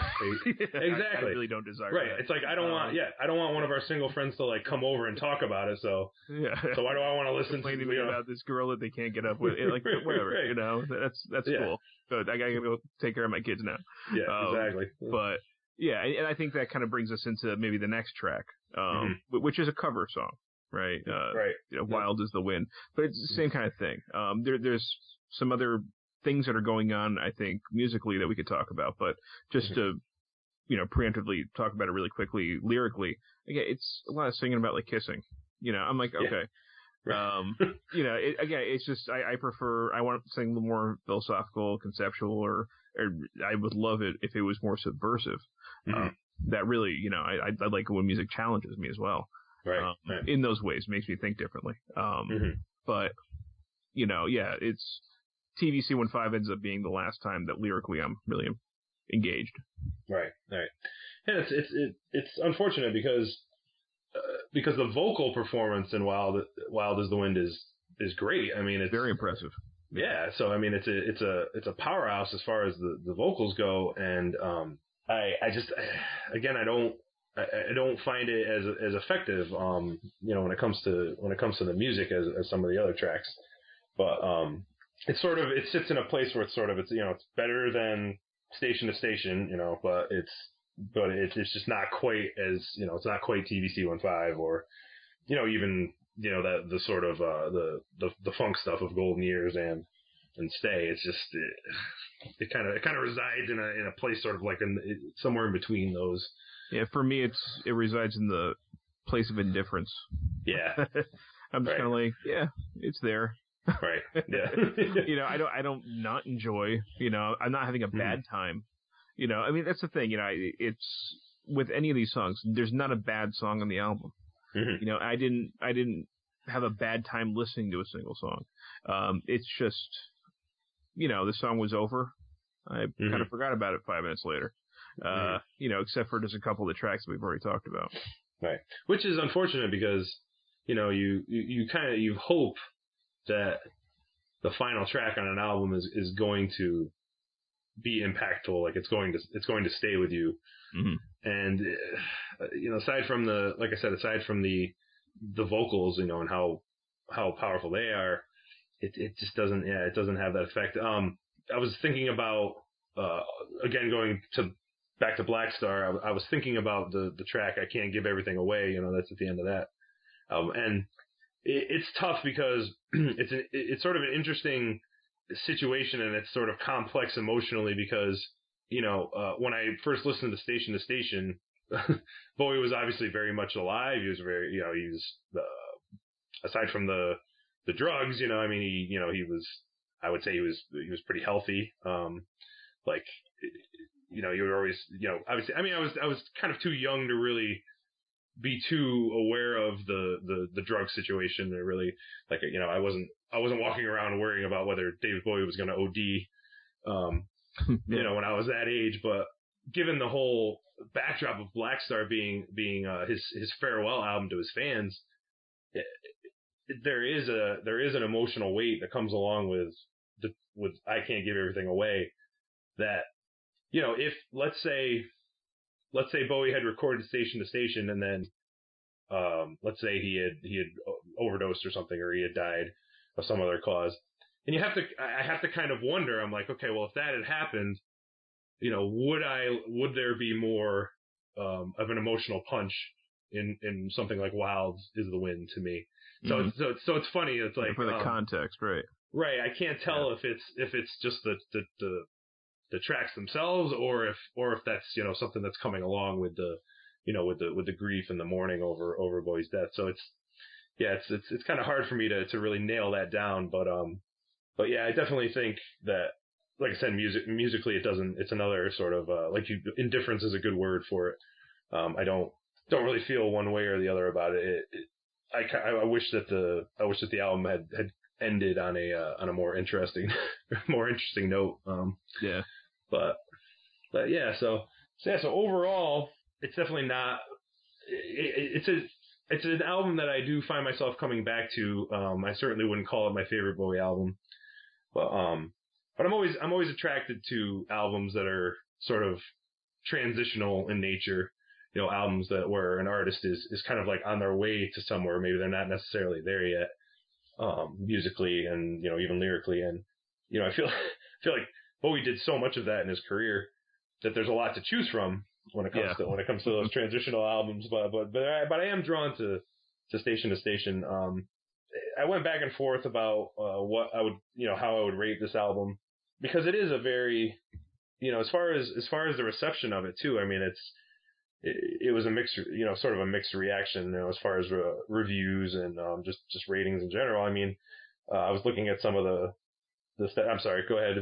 exactly. I, I really don't desire right. that. It's like I don't um, want yeah I don't want one of our single friends to like come over and talk about it. So yeah. So why do I want to listen Complaining to me you know? about this girl that they can't get up with? Like whatever, right. you know. That's that's yeah. cool. Good. I gotta go take care of my kids now. Yeah, um, exactly. But. Yeah, and I think that kind of brings us into maybe the next track, um, mm-hmm. which is a cover song, right? Uh, right. You know, Wild is the Wind, but it's the same kind of thing. Um, there, there's some other things that are going on, I think, musically that we could talk about, but just mm-hmm. to, you know, preemptively talk about it really quickly, lyrically, again, it's a lot of singing about like kissing. You know, I'm like, okay. Yeah. um, you know, it, again, it's just, I, I prefer, I want to sing a little more philosophical, conceptual, or, or I would love it if it was more subversive. Mm-hmm. Um, that really, you know, I, I like when music challenges me as well. Right, um, right. In those ways, makes me think differently. Um, mm-hmm. But, you know, yeah, it's T V C fifteen ends up being the last time that lyrically I'm really engaged. Right, right. And it's it's it, it's unfortunate because uh, because the vocal performance in Wild Wild as the Wind is is great. I mean, it's very impressive. Yeah, so I mean, it's a it's a it's a powerhouse as far as the, the vocals go, and um, I I just again I don't I, I don't find it as as effective, um, you know, when it comes to when it comes to the music as, as some of the other tracks, but um, it's sort of it sits in a place where it's sort of it's you know it's better than Station to Station, you know, but it's but it's it's just not quite as you know it's not quite T V C fifteen or you know even. You know that the sort of uh, the, the the funk stuff of Golden Years and and Stay. It's just it kind of it kind of resides in a in a place sort of like in somewhere in between those. Yeah, for me, it's it resides in the place of indifference. Yeah, I'm just right. kind of like, yeah, it's there. Right. Yeah. you know, I don't I don't not enjoy. You know, I'm not having a bad mm-hmm. time. You know, I mean that's the thing. You know, it's with any of these songs, there's not a bad song on the album. Mm-hmm. You know, I didn't, I didn't have a bad time listening to a single song. Um, it's just, you know, the song was over. I mm-hmm. kind of forgot about it five minutes later. Uh, mm-hmm. You know, except for just a couple of the tracks that we've already talked about. Right. Which is unfortunate because, you know, you, you, you kind of, you hope that the final track on an album is, is going to be impactful. Like it's going to, it's going to stay with you. Mm-hmm. And, uh, you know, aside from the, like I said, aside from the, the vocals, you know, and how, how powerful they are, it, it just doesn't, yeah, it doesn't have that effect. Um, I was thinking about, uh, again, going to, back to Black Star, I, I was thinking about the, the track, I Can't Give Everything Away, you know, that's at the end of that. Um, and it, it's tough because it's an, it's sort of an interesting situation and it's sort of complex emotionally because, you know, uh, when I first listened to Station to Station, Bowie was obviously very much alive. He was very, you know, he was, uh, aside from the, the drugs, you know, I mean, he, you know, he was, I would say he was, he was pretty healthy. Um, like, you know, you were always, you know, obviously, I mean, I was, I was kind of too young to really be too aware of the, the, the drug situation. Or really, like, you know, I wasn't, I wasn't walking around worrying about whether David Bowie was going to O D. Um, yeah. you know, when I was that age, but given the whole backdrop of Black Star being, being, uh, his, his farewell album to his fans, it, it, there is a, there is an emotional weight that comes along with the, with I Can't Give Everything Away that, you know, if let's say, let's say Bowie had recorded Station to Station and then, um, let's say he had, he had overdosed or something, or he had died of some other cause. And you have to, I have to kind of wonder, I'm like, okay, well, if that had happened, you know, would I, would there be more, um, of an emotional punch in, in something like Wild Is the Wind to me? So, mm-hmm. it's, so, it's, so it's funny. It's like, for the um, context, right. Right. I can't tell yeah. if it's, if it's just the, the, the, the tracks themselves or if, or if that's, you know, something that's coming along with the, you know, with the, with the grief and the mourning over, over Bowie's death. So it's, yeah, it's, it's, it's kind of hard for me to, to really nail that down, but, um, But yeah, I definitely think that, like I said, music musically, it doesn't. It's another sort of uh, like you, indifference is a good word for it. Um, I don't don't really feel one way or the other about it. it, it I, I wish that the I wish that the album had, had ended on a uh, on a more interesting more interesting note. Um, yeah, but but yeah, so, so yeah, so overall, it's definitely not. It, it, it's a it's an album that I do find myself coming back to. Um, I certainly wouldn't call it my favorite Bowie album. But um, but I'm always I'm always attracted to albums that are sort of transitional in nature. You know, albums that where an artist is is kind of like on their way to somewhere. Maybe they're not necessarily there yet, um, musically and you know even lyrically. And you know, I feel I feel like Bowie did so much of that in his career that there's a lot to choose from when it comes yeah. to when it comes to those transitional albums. But but but I, but I am drawn to to Station to Station. Um, I went back and forth about uh, what I would, you know, how I would rate this album because it is a very, you know, as far as as far as the reception of it too. I mean, it's it, it was a mixed, you know, sort of a mixed reaction, you know, as far as uh, reviews and um, just just ratings in general. I mean, uh, I was looking at some of the the. St- I'm sorry. Go ahead.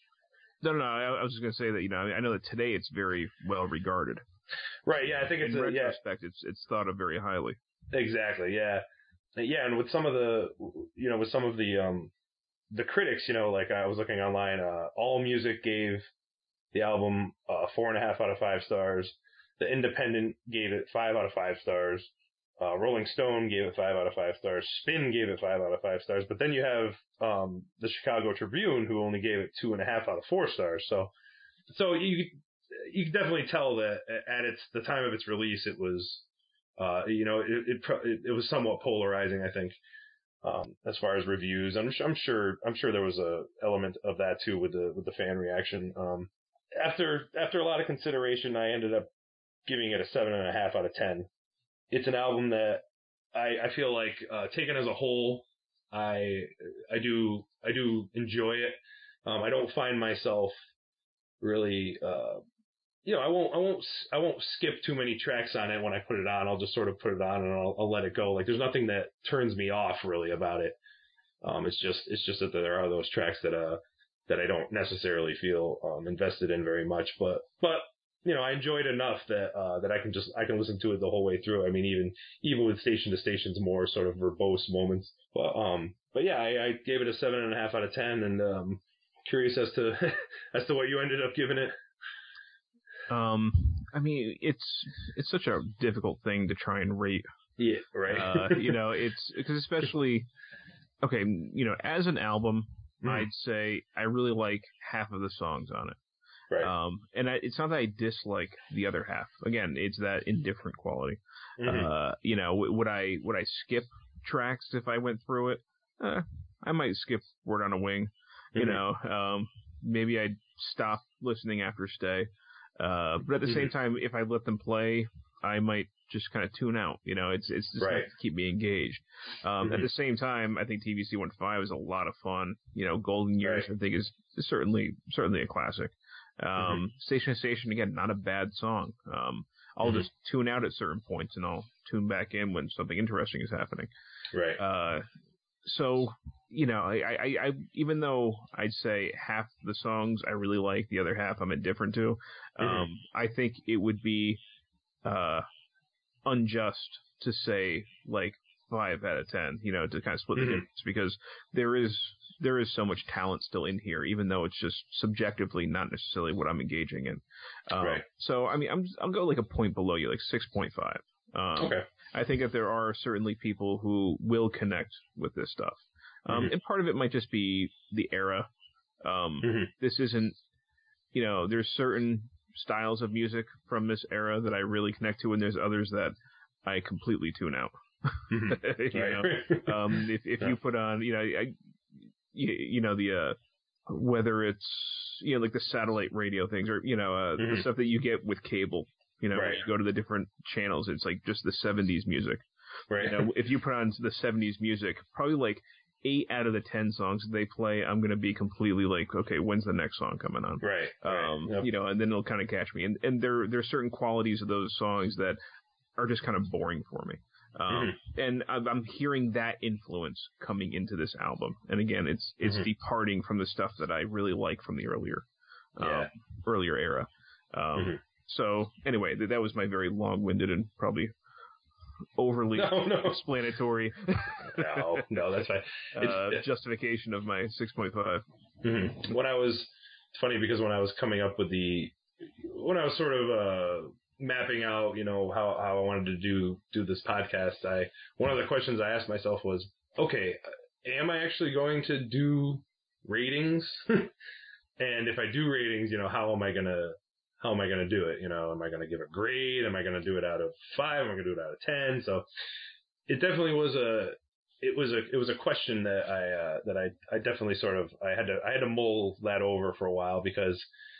No, no, no. I, I was just going to say that you know I know that today it's very well regarded. Right. Yeah. I think it's in a, retrospect, yeah. it's it's thought of very highly. Exactly. Yeah. Yeah, and with some of the, you know, with some of the, um, the critics, you know, like I was looking online, uh, All Music gave the album uh, four and a half out of five stars. The Independent gave it five out of five stars. Uh, Rolling Stone gave it five out of five stars. Spin gave it five out of five stars. But then you have um, the Chicago Tribune, who only gave it two and a half out of four stars. So, so you you can definitely tell that at its the time of its release, it was, uh, you know, it it, it it was somewhat polarizing. I think um, as far as reviews, I'm I'm sure I'm sure there was a element of that too with the with the fan reaction. Um, after after a lot of consideration, I ended up giving it a seven and a half out of ten. It's an album that I, I feel like, uh, taken as a whole, I, I do, I do enjoy it. Um, I don't find myself really, uh, you know, I won't, I won't, I won't skip too many tracks on it when I put it on. I'll just sort of put it on and I'll, I'll let it go. Like there's nothing that turns me off really about it. Um, it's just, it's just that there are those tracks that, uh, that I don't necessarily feel, um, invested in very much, but, but, you know, I enjoyed enough that uh, that I can just I can listen to it the whole way through. I mean, even even with Station to Station's more sort of verbose moments. But um, but yeah, I, I gave it a seven and a half out of ten, and um, curious as to as to what you ended up giving it. Um, I mean, it's it's such a difficult thing to try and rate. Yeah, right. uh, you know, it's because especially okay, you know, as an album, mm. I'd say I really like half of the songs on it. Right. Um, and I, it's not that I dislike the other half. Again, it's that indifferent quality. Mm-hmm. Uh, you know, would I would I skip tracks if I went through it? Uh, I might skip Word on a Wing. You mm-hmm. know, um, maybe I'd stop listening after Stay. Uh, but at the mm-hmm. same time, if I let them play, I might just kind of tune out. You know, it's it's just right. enough to keep me engaged. Um, mm-hmm. At the same time, I think T V C one five is a lot of fun. You know, Golden Years right. I think is, is certainly certainly a classic. Um, mm-hmm. Station to Station, again, not a bad song. Um, I'll mm-hmm. just tune out at certain points and I'll tune back in when something interesting is happening. Right. Uh, so, you know, I, I, I, even though I'd say half the songs I really like, the other half I'm indifferent to, um, mm-hmm. I think it would be, uh, unjust to say like five out of ten, you know, to kind of split mm-hmm. the difference because there is, there is so much talent still in here, even though it's just subjectively not necessarily what I'm engaging in. Um, right. So, I mean, I'm, I'll go like a point below you, like six point five. Um, okay. I think that there are certainly people who will connect with this stuff. Um, mm-hmm. And part of it might just be the era. Um, mm-hmm. This isn't, you know, there's certain styles of music from this era that I really connect to, and there's others that I completely tune out. Mm-hmm. you right. know, um, if, if yeah. you put on, you know, I, You, you know, the, uh, whether it's, you know, like the satellite radio things or, you know, uh, mm-hmm. the stuff that you get with cable, you know, right. when you go to the different channels, it's like just the seventies music. Right. You know, if you put on the seventies music, probably like eight out of the ten songs that they play, I'm going to be completely like, okay, when's the next song coming on? Right. Um, right. Yep. You know, and then it'll kind of catch me. And, and there, there are certain qualities of those songs that are just kind of boring for me. Um, mm-hmm. and I'm, I'm hearing that influence coming into this album. And again, it's, it's mm-hmm. departing from the stuff that I really like from the earlier, yeah. um, earlier era. Um, mm-hmm. so anyway, th- that was my very long-winded and probably overly no, no. explanatory. no, no, that's fine. uh, justification of my six point five. Mm-hmm. When I was, it's funny because when I was coming up with the, when I was sort of, uh, mapping out, you know, how, how I wanted to do, do this podcast, I, one of the questions I asked myself was, okay, am I actually going to do ratings? And if I do ratings, you know, how am I going to, how am I going to do it? You know, am I going to give a grade? Am I going to do it out of five? Am I going to do it out of ten? So it definitely was a, it was a, it was a question that I, uh, that I, I definitely sort of, I had to, I had to mull that over for a while because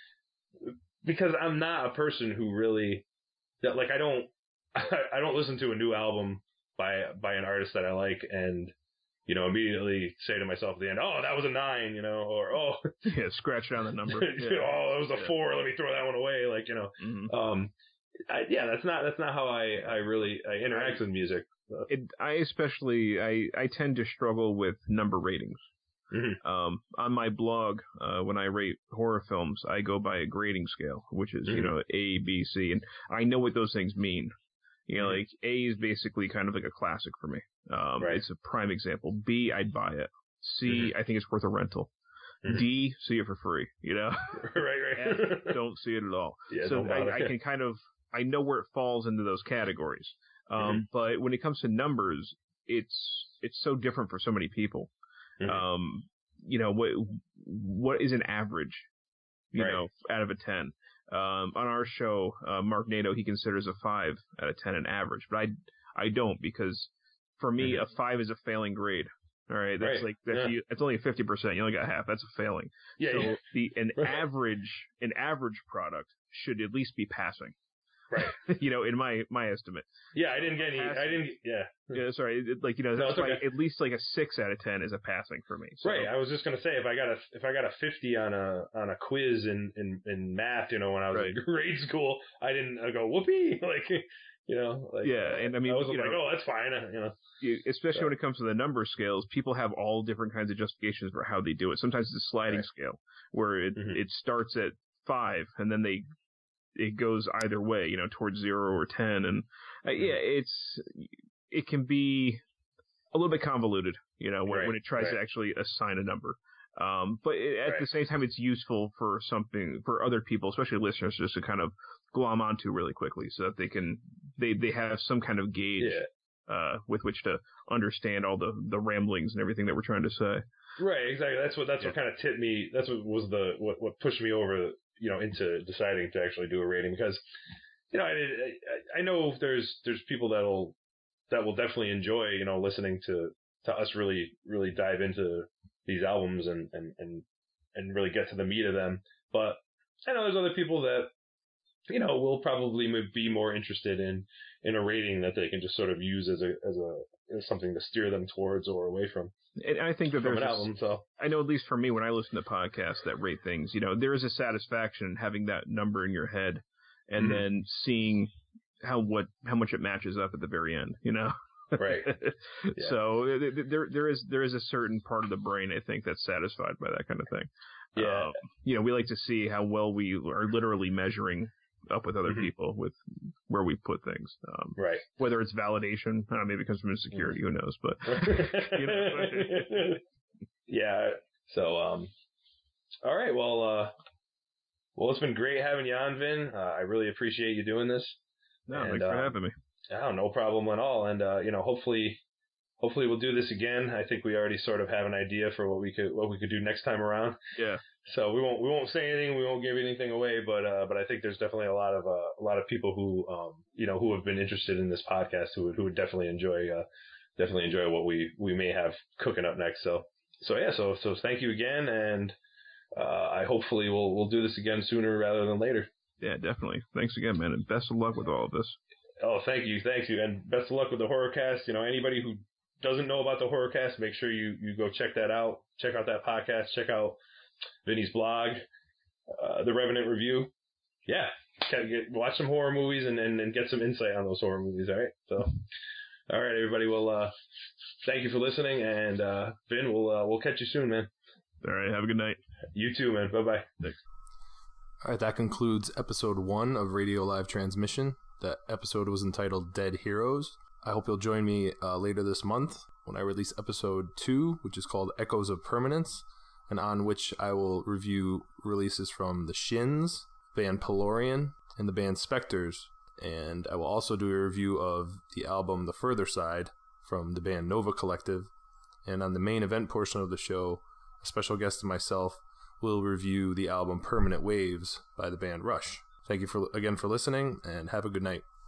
Because I'm not a person who really, that like I don't, I don't listen to a new album by by an artist that I like and, you know, immediately say to myself at the end, oh, that was a nine, you know, or oh, yeah, scratch down the number. Yeah. Oh, that was a yeah. four. Let me throw that one away. Like, you know, mm-hmm. um, I, yeah, that's not that's not how I I really I interact I, with music. So. It, I especially I I tend to struggle with number ratings. Mm-hmm. Um, on my blog, uh, when I rate horror films, I go by a grading scale, which is, mm-hmm. you know, A, B, C, and I know what those things mean. You know, mm-hmm. like A is basically kind of like a classic for me. Um, right. It's a prime example. B, I'd buy it. C, mm-hmm. I think it's worth a rental. Mm-hmm. D, see it for free, you know? right, right. F, don't see it at all. Yeah, so I, I can kind of, I know where it falls into those categories. Um, mm-hmm. But when it comes to numbers, it's it's so different for so many people. Mm-hmm. Um, you know, what what is an average, you right. know, out of a ten? Um, on our show, uh, Mark Nato, he considers a five out of ten an average, but I, I don't, because for me, mm-hmm. a five is a failing grade. All right. That's right. like, that's, yeah. you, that's only fifty percent. You only got half. That's a failing. Yeah. So yeah. the, an right. average, an average product should at least be passing. Right. You know, in my, my estimate. Yeah. I didn't get any, passing. I didn't, yeah. Yeah. Sorry. It, like, you know, that's no, why okay. at least like a six out of ten is a passing for me. So. Right. I was just going to say, if I got a, if I got a fifty on a, on a quiz in, in, in math, you know, when I was right. in grade school, I didn't I go, whoopee. Like, you know, like, yeah. And I mean, I was you like, know, oh, that's fine. You know, you, especially so. when it comes to the number scales, people have all different kinds of justifications for how they do it. Sometimes it's a sliding right. scale where it, mm-hmm. it starts at five and then they, it goes either way, you know, towards zero or ten. And uh, yeah, it's, it can be a little bit convoluted, you know, when, right, when it tries right. to actually assign a number. Um, but it, at right. the same time, it's useful for something, for other people, especially listeners, just to kind of glom onto really quickly so that they can, they, they have some kind of gauge, yeah. uh, with which to understand all the, the ramblings and everything that we're trying to say. Right. Exactly. That's what, that's yeah. what kind of tipped me. That's what was the, what, what pushed me over, you know, into deciding to actually do a rating, because, you know, I, I, I know there's, there's people that'll, that will definitely enjoy, you know, listening to, to us really, really dive into these albums and, and, and, and really get to the meat of them. But I know there's other people that, you know, will probably be more interested in, in a rating that they can just sort of use as a, as a, as something to steer them towards or away from. And I think that there's an album, so I know, at least for me, when I listen to podcasts that rate things, you know, there is a satisfaction in having that number in your head and mm-hmm. then seeing how, what, how much it matches up at the very end, you know? Right. Yeah. So there, there is, there is a certain part of the brain, I think, that's satisfied by that kind of thing. Yeah. Um, you know, we like to see how well we are literally measuring up with other mm-hmm. people with where we put things. Um, right. Whether it's validation, I don't know, maybe it comes from insecurity, mm-hmm. who knows, but, you know. Yeah. So, um, all right. Well, uh, well, it's been great having you on, Vin. Uh, I really appreciate you doing this. No, and, thanks for uh, having me. Oh, no problem at all. And, uh, you know, hopefully, hopefully we'll do this again. I think we already sort of have an idea for what we could, what we could do next time around. Yeah. So we won't, we won't say anything. We won't give anything away, but, uh, but I think there's definitely a lot of, uh, a lot of people who, um, you know, who have been interested in this podcast who would, who would definitely enjoy, uh, definitely enjoy what we, we may have cooking up next. So, so yeah, so, so thank you again. And, uh, I hopefully we'll, we'll do this again sooner rather than later. Yeah, definitely. Thanks again, man. And best of luck with all of this. Oh, thank you. Thank you. And best of luck with the Horrorcast. You know, anybody who doesn't know about the Horrorcast, make sure you, you go check that out. Check out that podcast. Check out Vinny's blog, uh, The Revenant Review. Yeah. Get, watch some horror movies and, and, and get some insight on those horror movies. All right. So, all right, everybody. Well, uh, thank you for listening. And, uh, Vin, we'll, uh, we'll catch you soon, man. All right. Have a good night. You too, man. Bye-bye. Thanks. All right. That concludes episode one of Radio Live Transmission. That episode was entitled Dead Heroes. I hope you'll join me uh, later this month when I release episode two, which is called Echoes of Permanence, and on which I will review releases from the Shins, band Pelorian, and the band Spectres. And I will also do a review of the album The Further Side from the band Nova Collective. And on the main event portion of the show, a special guest and myself will review the album Permanent Waves by the band Rush. Thank you for again for listening, and have a good night.